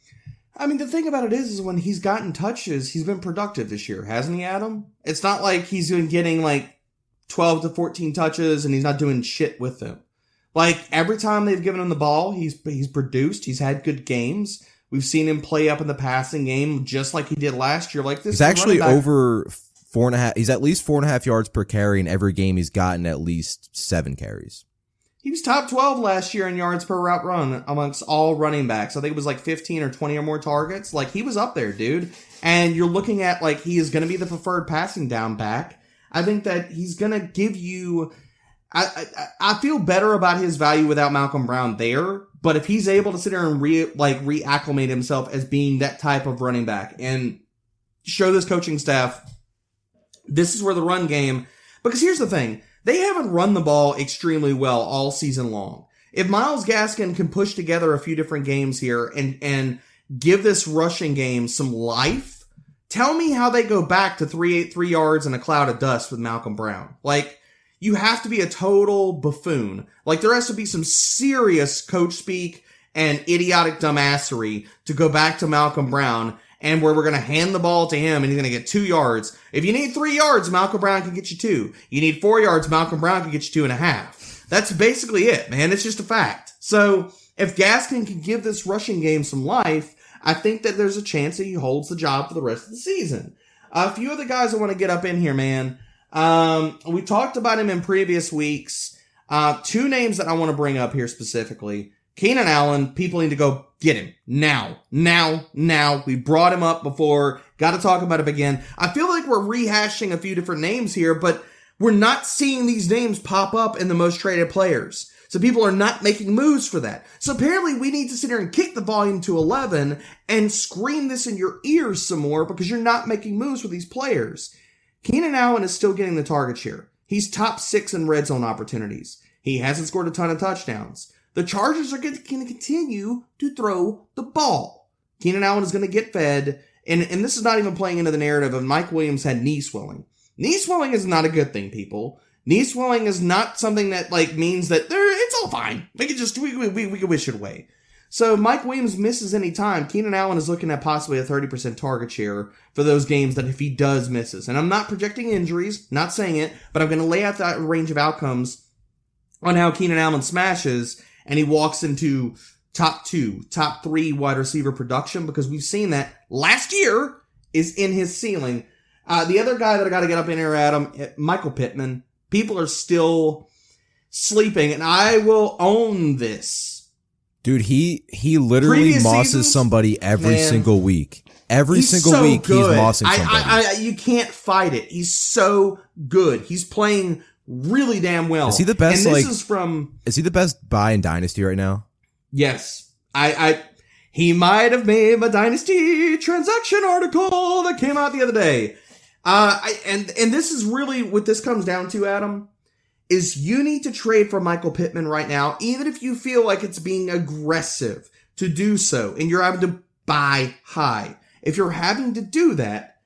I mean, the thing about it is, is when he's gotten touches, he's been productive this year, hasn't he, Adam? It's not like he's been getting like twelve to fourteen touches and he's not doing shit with them. Like every time they've given him the ball, he's, he's produced. He's had good games. We've seen him play up in the passing game just like he did last year. Like this, he's actually over four and a half. He's at least four and a half yards per carry in every game. He's gotten at least seven carries. He was top twelve last year in yards per route run amongst all running backs. I think it was like fifteen or twenty or more targets. Like, he was up there, dude. And you're looking at, like, he is going to be the preferred passing down back. I think that he's going to give you... I, I I feel better about his value without Malcolm Brown there. But if he's able to sit there and re, like, reacclimate himself as being that type of running back and show this coaching staff, this is where the run game... Because here's the thing. They haven't run the ball extremely well all season long. If Myles Gaskin can push together a few different games here and, and give this rushing game some life, tell me how they go back to three eighty-three yards and a cloud of dust with Malcolm Brown. Like, you have to be a total buffoon. Like, there has to be some serious coach speak and idiotic dumbassery to go back to Malcolm Brown, and where we're going to hand the ball to him and he's going to get two yards. If you need three yards, Malcolm Brown can get you two. You need four yards, Malcolm Brown can get you two and a half. That's basically it, man. It's just a fact. So if Gaskin can give this rushing game some life, I think that there's a chance that he holds the job for the rest of the season. A few of the guys I want to get up in here, man. Um, we talked about him in previous weeks. Uh, two names that I want to bring up here specifically. Keenan Allen, people need to go get him. Now. Now. Now. We brought him up before. Got to talk about him again. I feel like we're rehashing a few different names here, but we're not seeing these names pop up in the most traded players. So people are not making moves for that. So apparently we need to sit here and kick the volume to eleven and scream this in your ears some more because you're not making moves with these players. Keenan Allen is still getting the target share. He's top six in red zone opportunities. He hasn't scored a ton of touchdowns. The Chargers are going to continue to throw the ball. Keenan Allen is going to get fed, and, and this is not even playing into the narrative of Mike Williams had knee swelling. Knee swelling is not a good thing, people. Knee swelling is not something that, like, means that it's all fine. We can just, we, we, we can wish it away. So Mike Williams misses any time. Keenan Allen is looking at possibly a thirty percent target share for those games that if he does misses. And I'm not projecting injuries, not saying it, but I'm going to lay out that range of outcomes on how Keenan Allen smashes and he walks into top two, top three wide receiver production, because we've seen that last year is in his ceiling. Uh, the other guy that I got to get up in here, Adam, Michael Pittman. People are still sleeping, and I will own this. Dude, he he literally Previous mosses seasons, somebody every man, single week. Every single so week good. He's mossing somebody. I, I, I, you can't fight it. He's so good. He's playing really damn well. Is he the best? And this like, is from. Is he the best buy in Dynasty right now? Yes, I. I he might have made a Dynasty transaction article that came out the other day. Uh, I, and and this is really what this comes down to, Adam. Is you need to trade for Michael Pittman right now, even if you feel like it's being aggressive to do so, and you're having to buy high. If you're having to do that,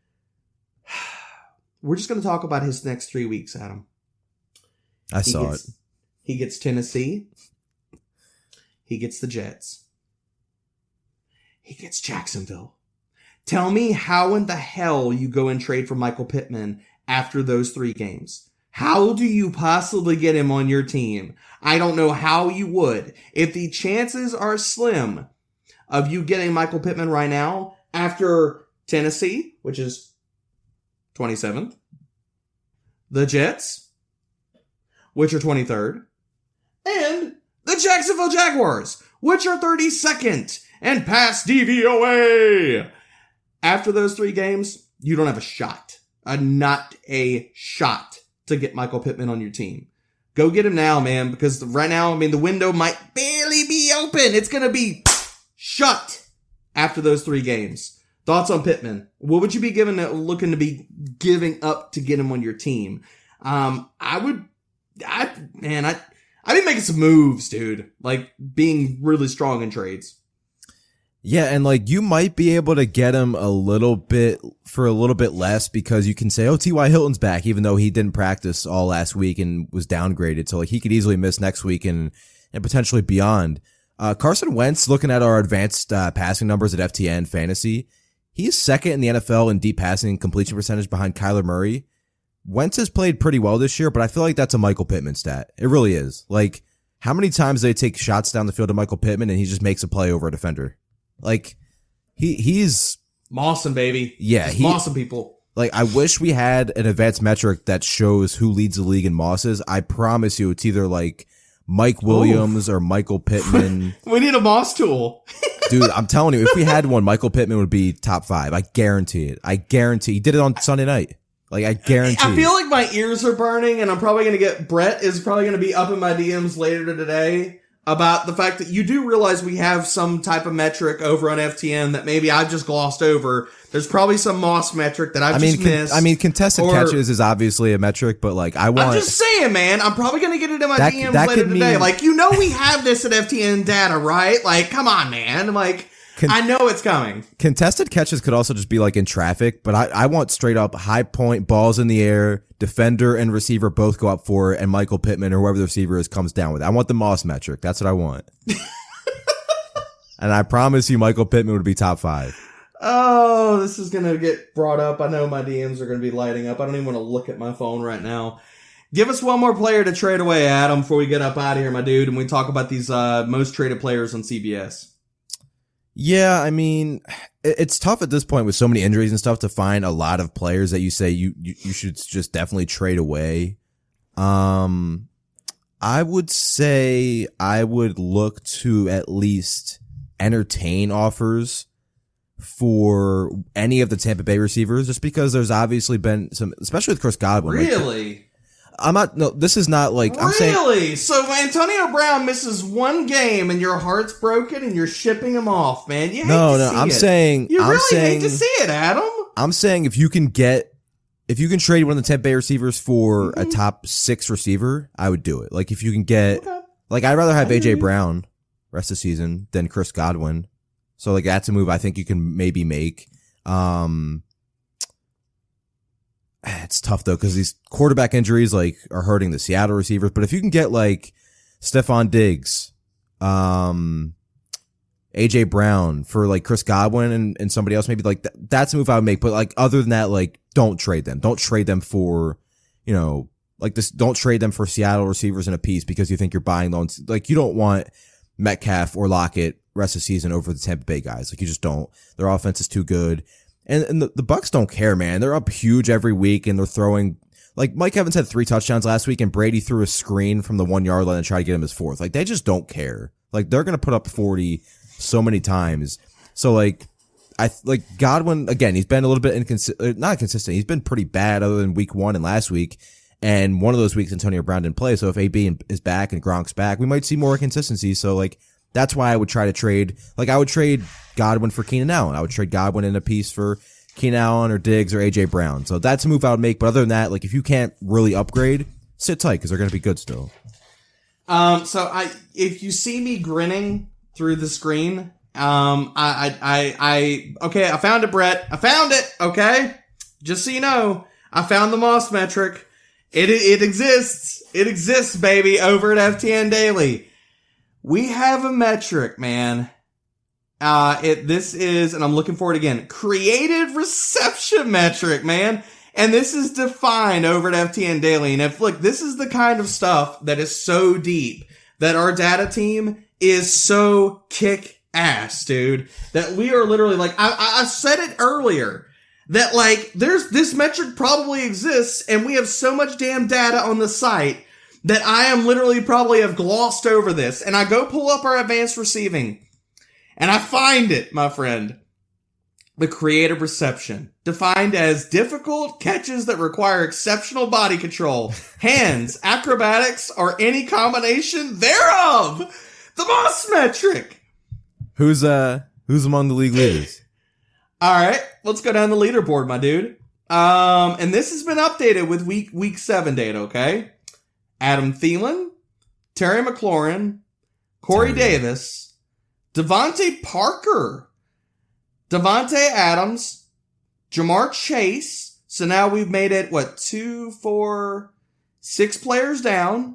we're just going to talk about his next three weeks, Adam. I he saw gets, it. He gets Tennessee. He gets the Jets. He gets Jacksonville. Tell me how in the hell you go and trade for Michael Pittman after those three games. How do you possibly get him on your team? I don't know how you would. If the chances are slim of you getting Michael Pittman right now after Tennessee, which is twenty-seventh, the Jets, which are twenty-third, and the Jacksonville Jaguars, which are thirty-second, and pass D V O A. After those three games, you don't have a shot. Uh, not a shot to get Michael Pittman on your team. Go get him now, man, because right now, I mean, the window might barely be open. It's going to be shut after those three games. Thoughts on Pittman? What would you be giving, looking to be giving up to get him on your team? Um, I would, I, man, I, I'd be making some moves, dude. Like being really strong in trades. Yeah, and like you might be able to get him a little bit for a little bit less because you can say, oh, T Y. Hilton's back, even though he didn't practice all last week and was downgraded. So like he could easily miss next week and, and potentially beyond. Uh, Carson Wentz, looking at our advanced uh, passing numbers at F T N Fantasy, he's second in the N F L in deep passing completion percentage behind Kyler Murray. Wentz has played pretty well this year, but I feel like that's a Michael Pittman stat. It really is. Like, how many times do they take shots down the field to Michael Pittman and he just makes a play over a defender? Like, he he's Mawson, baby. Yeah, He's he, Mawson people. Like, I wish we had an advanced metric that shows who leads the league in Mosses. I promise you, it's either like Mike Williams Ooh. or Michael Pittman. We need a Moss tool. Dude, I'm telling you, if we had one, Michael Pittman would be top five. I guarantee it. I guarantee. He did it on Sunday night. Like, I guarantee. I feel like my ears are burning, and I'm probably going to get, Brett is probably going to be up in my D Ms later today about the fact that you do realize we have some type of metric over on F T N that maybe I've just glossed over. There's probably some Moss metric that I've I mean, just con- missed. I mean, contested or, catches is obviously a metric, but like, I want. I'm just saying, man. I'm probably going to get it in my that, D Ms that later today. mean, like, you know we have this at F T N data, right? Like, come on, man. Like, Con- I know it's coming. Contested catches could also just be like in traffic, but I, I want straight up high point balls in the air, defender and receiver both go up for it, and Michael Pittman or whoever the receiver is comes down with it. I want the Moss metric. That's what I want. And I promise you Michael Pittman would be top five. Oh, this is going to get brought up. I know my D Ms are going to be lighting up. I don't even want to look at my phone right now. Give us one more player to trade away, Adam, before we get up out of here, my dude, and we talk about these uh, most traded players on C B S. Yeah, I mean, it's tough at this point with so many injuries and stuff to find a lot of players that you say you, you, you should just definitely trade away. Um, I would say I would look to at least entertain offers for any of the Tampa Bay receivers, just because there's obviously been some, especially with Chris Godwin. Really? Like, I'm not, no, this is not like, I'm really? saying. Really? So Antonio Brown misses one game and your heart's broken and you're shipping him off, man. You hate no, to no, see I'm it. saying, You I'm really saying, hate to see it, Adam. I'm saying if you can get, if you can trade one of the Tampa Bay receivers for mm-hmm. a top six receiver, I would do it. Like if you can get, okay. like I'd rather have A J Brown rest of the season than Chris Godwin. So like that's a move I think you can maybe make. Um, It's tough though, because these quarterback injuries like are hurting the Seattle receivers. But if you can get like Stephon Diggs, um, A J Brown for like Chris Godwin and, and somebody else, maybe like th- that's a move I would make. But like other than that, like don't trade them. Don't trade them for, you know, like this. Don't trade them for Seattle receivers in a piece because you think you're buying loans. Like you don't want Metcalf or Lockett rest of the season over the Tampa Bay guys. Like you just don't. Their offense is too good. And, and the, the Bucks don't care, man. They're up huge every week and they're throwing, like Mike Evans had three touchdowns last week and Brady threw a screen from the one yard line and tried to get him his fourth. Like they just don't care. Like they're going to put up forty so many times. So like, I like Godwin, again, he's been a little bit inconsistent, not consistent. He's been pretty bad other than week one and last week. And one of those weeks Antonio Brown didn't play. So if A B is back and Gronk's back, we might see more consistency. So like, that's why I would try to trade, like I would trade Godwin for Keenan Allen. I would trade Godwin in a piece for Keenan Allen or Diggs or A J Brown. So that's a move I would make. But other than that, like if you can't really upgrade, sit tight because they're going to be good still. Um, so I, if you see me grinning through the screen, um, I, I, I, I, okay, I found it, Brett. I found it. Okay. Just so you know, I found the Moss metric. It, it exists. It exists, baby, over at F T N Daily. We have a metric, man. Uh, it, this is, and I'm looking for it again, creative reception metric, man. And this is defined over at F T N Daily. And if, look, this is the kind of stuff that is so deep that our data team is so kick ass, dude, that we are literally like, I, I said it earlier that like there's this metric probably exists and we have so much damn data on the site that I am literally probably have glossed over this. And I go pull up our advanced receiving and I find it, my friend. The creative reception, defined as difficult catches that require exceptional body control, hands, acrobatics, or any combination thereof. The Moss metric. Who's uh who's among the league leaders? All right, let's go down the leaderboard, my dude. Um, and this has been updated with week week seven data. Okay, Adam Thielen, Terry McLaurin, Corey Terry. Davis, Devontae Parker. Devontae Adams, Jamar Chase. So now we've made it, what, two, four, six players down.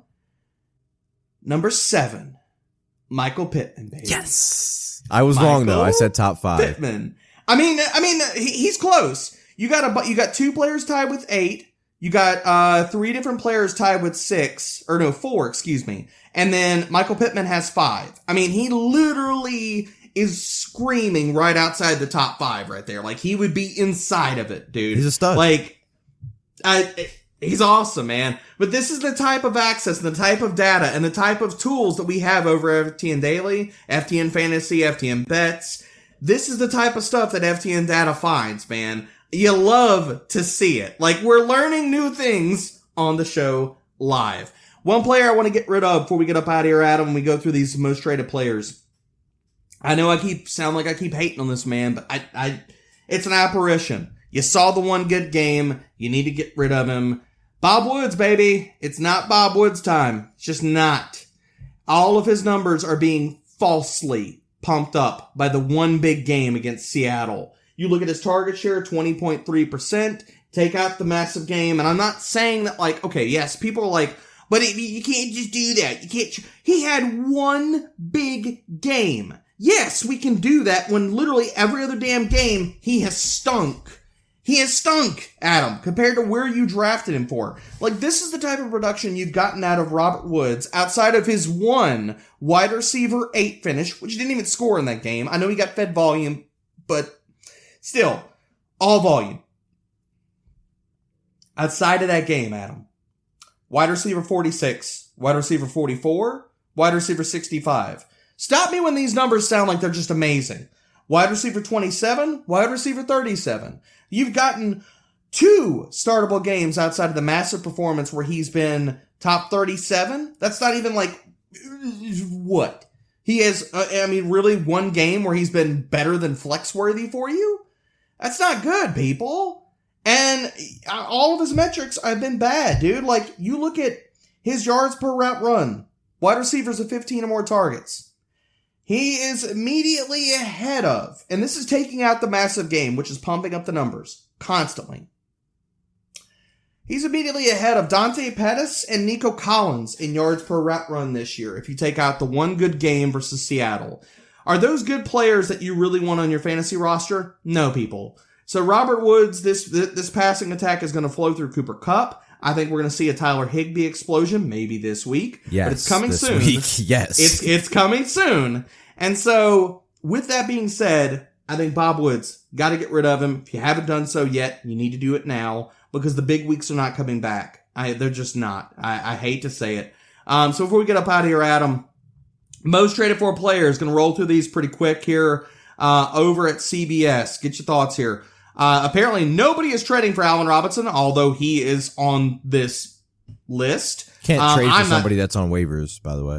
Number seven, Michael Pittman, baby. Yes. I was Michael wrong though. I said top five. Pittman. I mean, I mean, he, he's close. You got a, you got two players tied with eight. You got uh three different players tied with six, or no, four, excuse me. And then Michael Pittman has five. I mean, he literally is screaming right outside the top five right there. Like, he would be inside of it, dude. He's a stud. Like, I, he's awesome, man. But this is the type of access and the type of data and the type of tools that we have over F T N Daily, F T N Fantasy, F T N Bets. This is the type of stuff that F T N Data finds, man. You love to see it. Like, we're learning new things on the show live. One player I want to get rid of before we get up out of here, Adam, when we go through these most traded players. I know I keep sound like I keep hating on this man, but I, I, it's an apparition. You saw the one good game. You need to get rid of him. Bob Woods, baby. It's not Bob Woods time. It's just not. All of his numbers are being falsely pumped up by the one big game against Seattle. You look at his target share, twenty point three percent. Take out the massive game. And I'm not saying that, like, okay, yes, people are like, but it, you can't just do that. You can't. He had one big game. Yes, we can do that when literally every other damn game he has stunk. He has stunk, Adam, compared to where you drafted him for. Like, this is the type of production you've gotten out of Robert Woods outside of his one wide receiver eight finish, which he didn't even score in that game. I know he got fed volume, but still, all volume. Outside of that game, Adam, wide receiver forty-six, wide receiver forty-four, wide receiver sixty-five. Stop me when these numbers sound like they're just amazing. Wide receiver twenty-seven, wide receiver thirty-seven. You've gotten two startable games outside of the massive performance where he's been top thirty-seven. That's not even like, what? He has, uh, I mean, really one game where he's been better than flex-worthy for you? That's not good, people. And all of his metrics have been bad, dude. Like, you look at his yards per route run, wide receivers of fifteen or more targets. He is immediately ahead of, and this is taking out the massive game, which is pumping up the numbers constantly. He's immediately ahead of Dante Pettis and Nico Collins in yards per route run this year, if you take out the one good game versus Seattle. Are those good players that you really want on your fantasy roster? No, people. So Robert Woods, this this passing attack is going to flow through Cooper Kupp. I think we're going to see a Tyler Higbee explosion maybe this week. Yes, but it's coming this soon. Week, yes. It's it's coming soon. And so, with that being said, I think Bob Woods, got to get rid of him. If you haven't done so yet, you need to do it now because the big weeks are not coming back. I, they're just not. I, I hate to say it. Um, so before we get up out of here, Adam, most traded for players, going to roll through these pretty quick here uh, over at C B S. Get your thoughts here. Uh, apparently nobody is trading for Allen Robinson, although he is on this list. Can't um, trade for I'm somebody not... that's on waivers, by the way.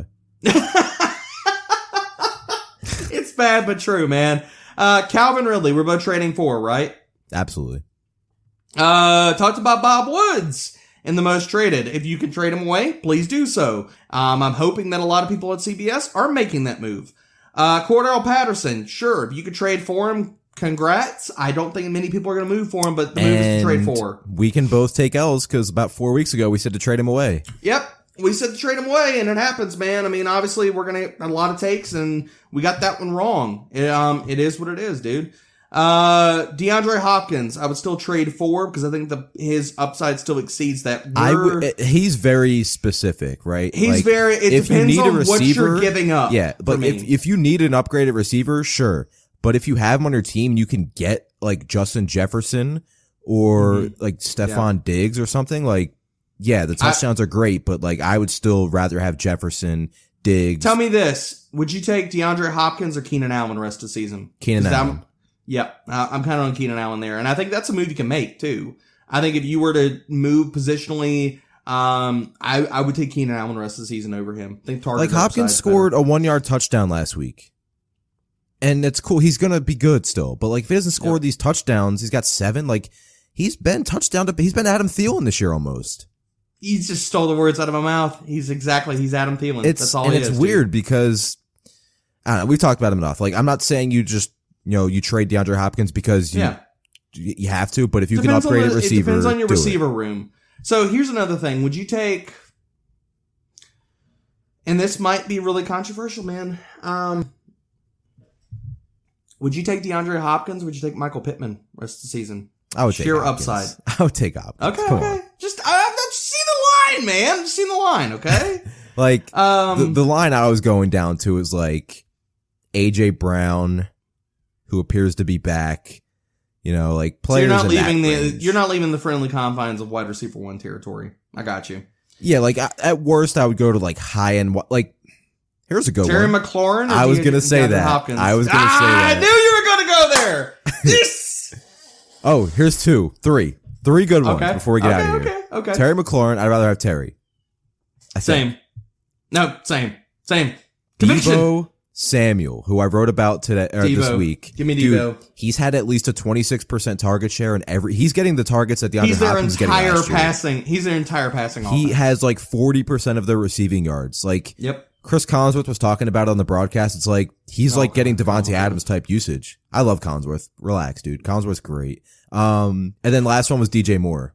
It's bad, but true, man. Uh, Calvin Ridley, we're both trading for, right? Absolutely. Uh, talked about Bob Woods in the most traded. If you can trade him away, please do so. Um, I'm hoping that a lot of people at C B S are making that move. Uh, Cordell Patterson, sure, if you could trade for him, congrats. I don't think many people are going to move for him, but the move and is to trade for. We can both take L's because about four weeks ago we said to trade him away. Yep. We said to trade him away, and it happens, man. I mean, obviously, we're going to get a lot of takes, and we got that one wrong. It, um, it is what it is, dude. Uh, DeAndre Hopkins, I would still trade for because I think the his upside still exceeds that. We're, I w- he's very specific, right? He's like, very. It if depends you need on a receiver, what you're giving up. Yeah, but if if you need an upgraded receiver, sure. But if you have him on your team, you can get like Justin Jefferson or Mm-hmm. like Stephon Yeah. Diggs or something. Like, yeah, the touchdowns I, are great, but like I would still rather have Jefferson, Diggs. Tell me this. Would you take DeAndre Hopkins or Keenan Allen the rest of the season? Keenan Allen. Yep. Uh, I'm kind of on Keenan Allen there. And I think that's a move you can make too. I think if you were to move positionally, um, I, I would take Keenan Allen the rest of the season over him. I think target Like Hopkins scored better. a one yard touchdown last week. And it's cool. He's going to be good still. But like if he doesn't score yep. these touchdowns, he's got seven. Like he's been touchdown to, he's been Adam Thielen this year almost. He just stole the words out of my mouth. He's exactly, he's Adam Thielen. It's, That's all and he it's is, weird dude. because, I don't know, we've talked about him enough. Like I'm not saying you just, you know, you trade DeAndre Hopkins because you, yeah. you have to, but if you depends can upgrade the, a receiver, it depends on your do receiver it. room. So here's another thing. Would you take, and this might be really controversial, man. Um, would you take DeAndre Hopkins? Or would you take Michael Pittman rest of the season? I would take Sheer Hopkins. upside. I would take Hopkins. Okay, Come okay. on. Just, I, I've just seen the line, man. Just seen the line, okay? Like, um, the, the line I was going down to is like A J Brown, who appears to be back. You know, like players. So you're not in leaving that the range. you're not leaving the friendly confines of wide receiver one territory. I got you. Yeah, like I, at worst, I would go to like high end. Like, here's a good Terry one. McLaurin. Or I was DeAndre gonna say that. Hopkins? I was gonna ah, say that. I knew you were gonna go there. This. Oh, here's two, three, three good ones Okay. before we get okay, out of here. Okay. Okay. Terry McLaurin. I'd rather have Terry. I said, Same. No. Same. Same. Conviction. Deebo Samuel, who I wrote about today or this Deebo. week. Give me Dude, Deebo. he's had at least a twenty-six percent target share in every. He's getting the targets that DeAndre He's their Hopkins is getting entire last year. passing. He's their entire passing. He offense. has like forty percent of their receiving yards. Like, Yep. Chris Collinsworth was talking about it on the broadcast. It's like he's Oh, like getting God. Devontae Oh, Adams type usage. I love Collinsworth. Relax, dude. Collinsworth's great. Um, and then last one was D J Moore.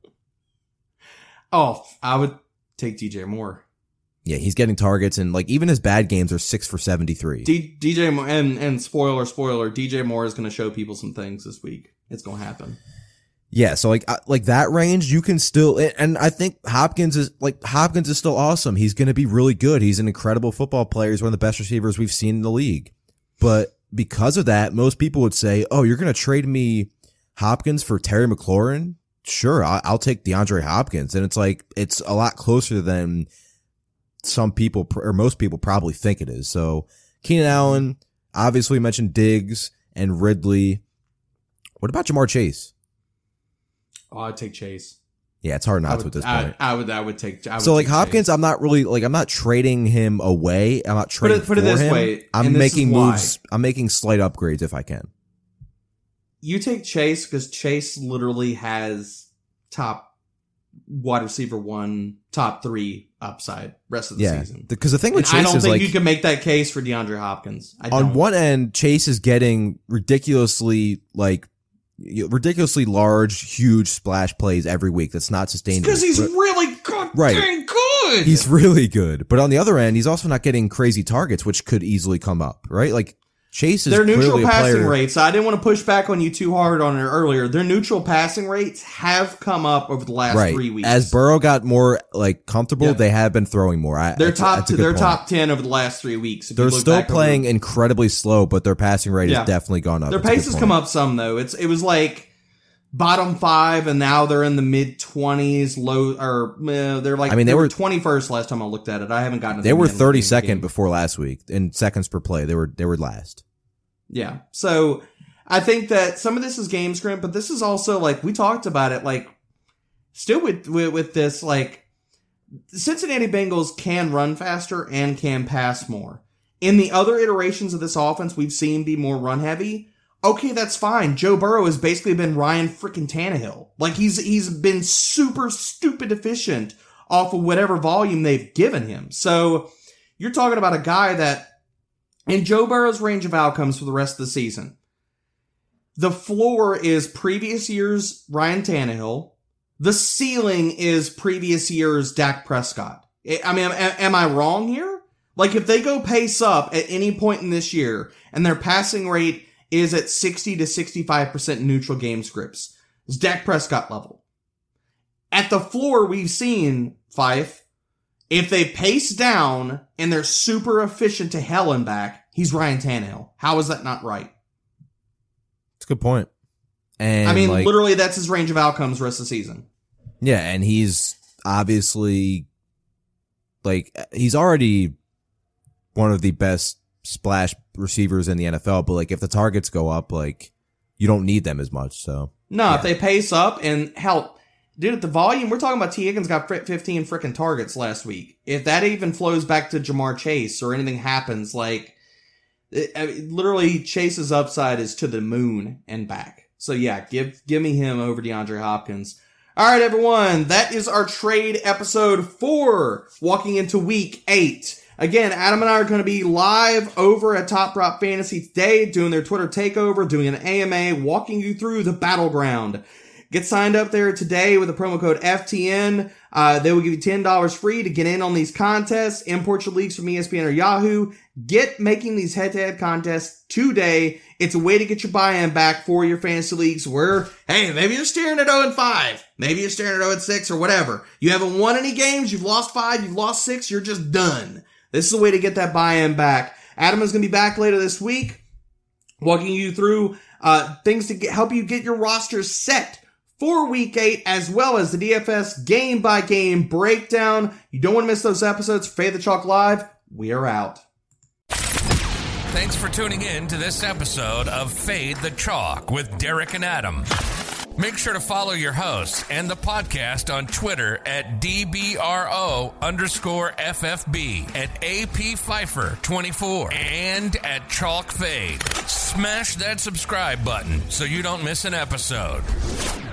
Oh, I would take D J Moore. Yeah, he's getting targets, and like even his bad games are six for seventy-three. D- DJ Moore, and and spoiler, spoiler, D J Moore is going to show people some things this week. It's going to happen. Yeah, so like uh, like that range, you can still, and I think Hopkins is like Hopkins is still awesome. He's going to be really good. He's an incredible football player. He's one of the best receivers we've seen in the league. But because of that, most people would say, "Oh, you're going to trade me Hopkins for Terry McLaurin?" Sure, I'll, I'll take DeAndre Hopkins, and it's like it's a lot closer than some people or most people probably think it is. So Keenan Allen, obviously mentioned Diggs and Ridley. What about Jamar Chase? Oh, I'd take Chase. Yeah, it's hard I not would, to at this I, point. I would. I would take. I would So like take Hopkins, Chase. I'm not really like I'm not trading him away. I'm not trading it- put it for this him. way, I'm and this making is why. moves. I'm making slight upgrades if I can. You take Chase because Chase literally has top wide receiver one, top three upside rest of the Yeah, season. because the thing with And I Chase don't is think like you can make that case for DeAndre Hopkins. I on don't. one end, Chase is getting ridiculously like ridiculously large, huge splash plays every week. That's not sustainable. Because he's But- really good. Right. Dang good. He's really good. But on the other end, he's also not getting crazy targets, which could easily come up, right? Like Chase is Their neutral clearly a passing player. rates. I didn't want to push back on you too hard on it earlier. Their neutral passing rates have come up over the last Right. three weeks. As Burrow got more like comfortable, Yeah. they have been throwing more. I, they're that's a- top. that's a good They're point. top ten over the last three weeks. If you They're look still back over- playing incredibly slow, but their passing rate Yeah. has definitely gone up. Their That's a good pace has point. come up some though. It's it was like bottom five, and now they're in the mid twenties, low or uh, they're like. I mean, they they were were twenty first last time I looked at it. I haven't gotten. to They them were yet in the thirty game. second before last week in seconds per play. They were they were last. Yeah, so I think that some of this is game script, but this is also like we talked about it. Like still with with, with this, like Cincinnati Bengals can run faster and can pass more. In the other iterations of this offense, we've seen be more run heavy. Okay, that's fine. Joe Burrow has basically been Ryan freaking Tannehill. Like he's he's been super stupid efficient off of whatever volume they've given him. So you're talking about a guy that in Joe Burrow's range of outcomes for the rest of the season, the floor is previous year's Ryan Tannehill. The ceiling is previous year's Dak Prescott. I mean, am, am I wrong here? Like if they go pace up at any point in this year and their passing rate is at sixty to sixty-five percent neutral game scripts, it's Dak Prescott level. At the floor we've seen, Fife, if they pace down and they're super efficient to hell and back, he's Ryan Tannehill. How is that not right? It's a good point. And I mean, like, literally, that's his range of outcomes rest of the season. Yeah, and he's obviously, like, he's already one of the best splash receivers in the N F L, but, like, if the targets go up, like, you don't need them as much, so. No, yeah. if they pace up and help. Dude, at the volume, we're talking about T. Higgins got fifteen freaking targets last week. If that even flows back to Jamar Chase or anything happens, like, it, I mean, literally Chase's upside is to the moon and back. So yeah, give give me him over DeAndre Hopkins. All right, everyone, that is our trade episode four, walking into week eight. Again, Adam and I are going to be live over at Top Drop Fantasy today, doing their Twitter takeover, doing an A M A, walking you through the battleground. Get signed up there today with the promo code F T N. Uh, they will give you ten dollars free to get in on these contests. Import your leagues from E S P N or Yahoo. Get making these head-to-head contests today. It's a way to get your buy-in back for your fantasy leagues where, hey, maybe you're staring at oh and five. Maybe you're staring at oh and six or whatever. You haven't won any games. You've lost five. You've lost six. You're just done. This is a way to get that buy-in back. Adam is going to be back later this week, walking you through uh things to get, help you get your roster set for week eight, as well as the D F S game-by-game breakdown. You don't want to miss those episodes. Fade the Chalk Live. We are out. Thanks for tuning in to this episode of Fade the Chalk with Derek and Adam. Make sure to follow your hosts and the podcast on Twitter at DBRO underscore FFB, at A P Pfeiffer twenty-four, and at Chalk Fade. Smash that subscribe button so you don't miss an episode.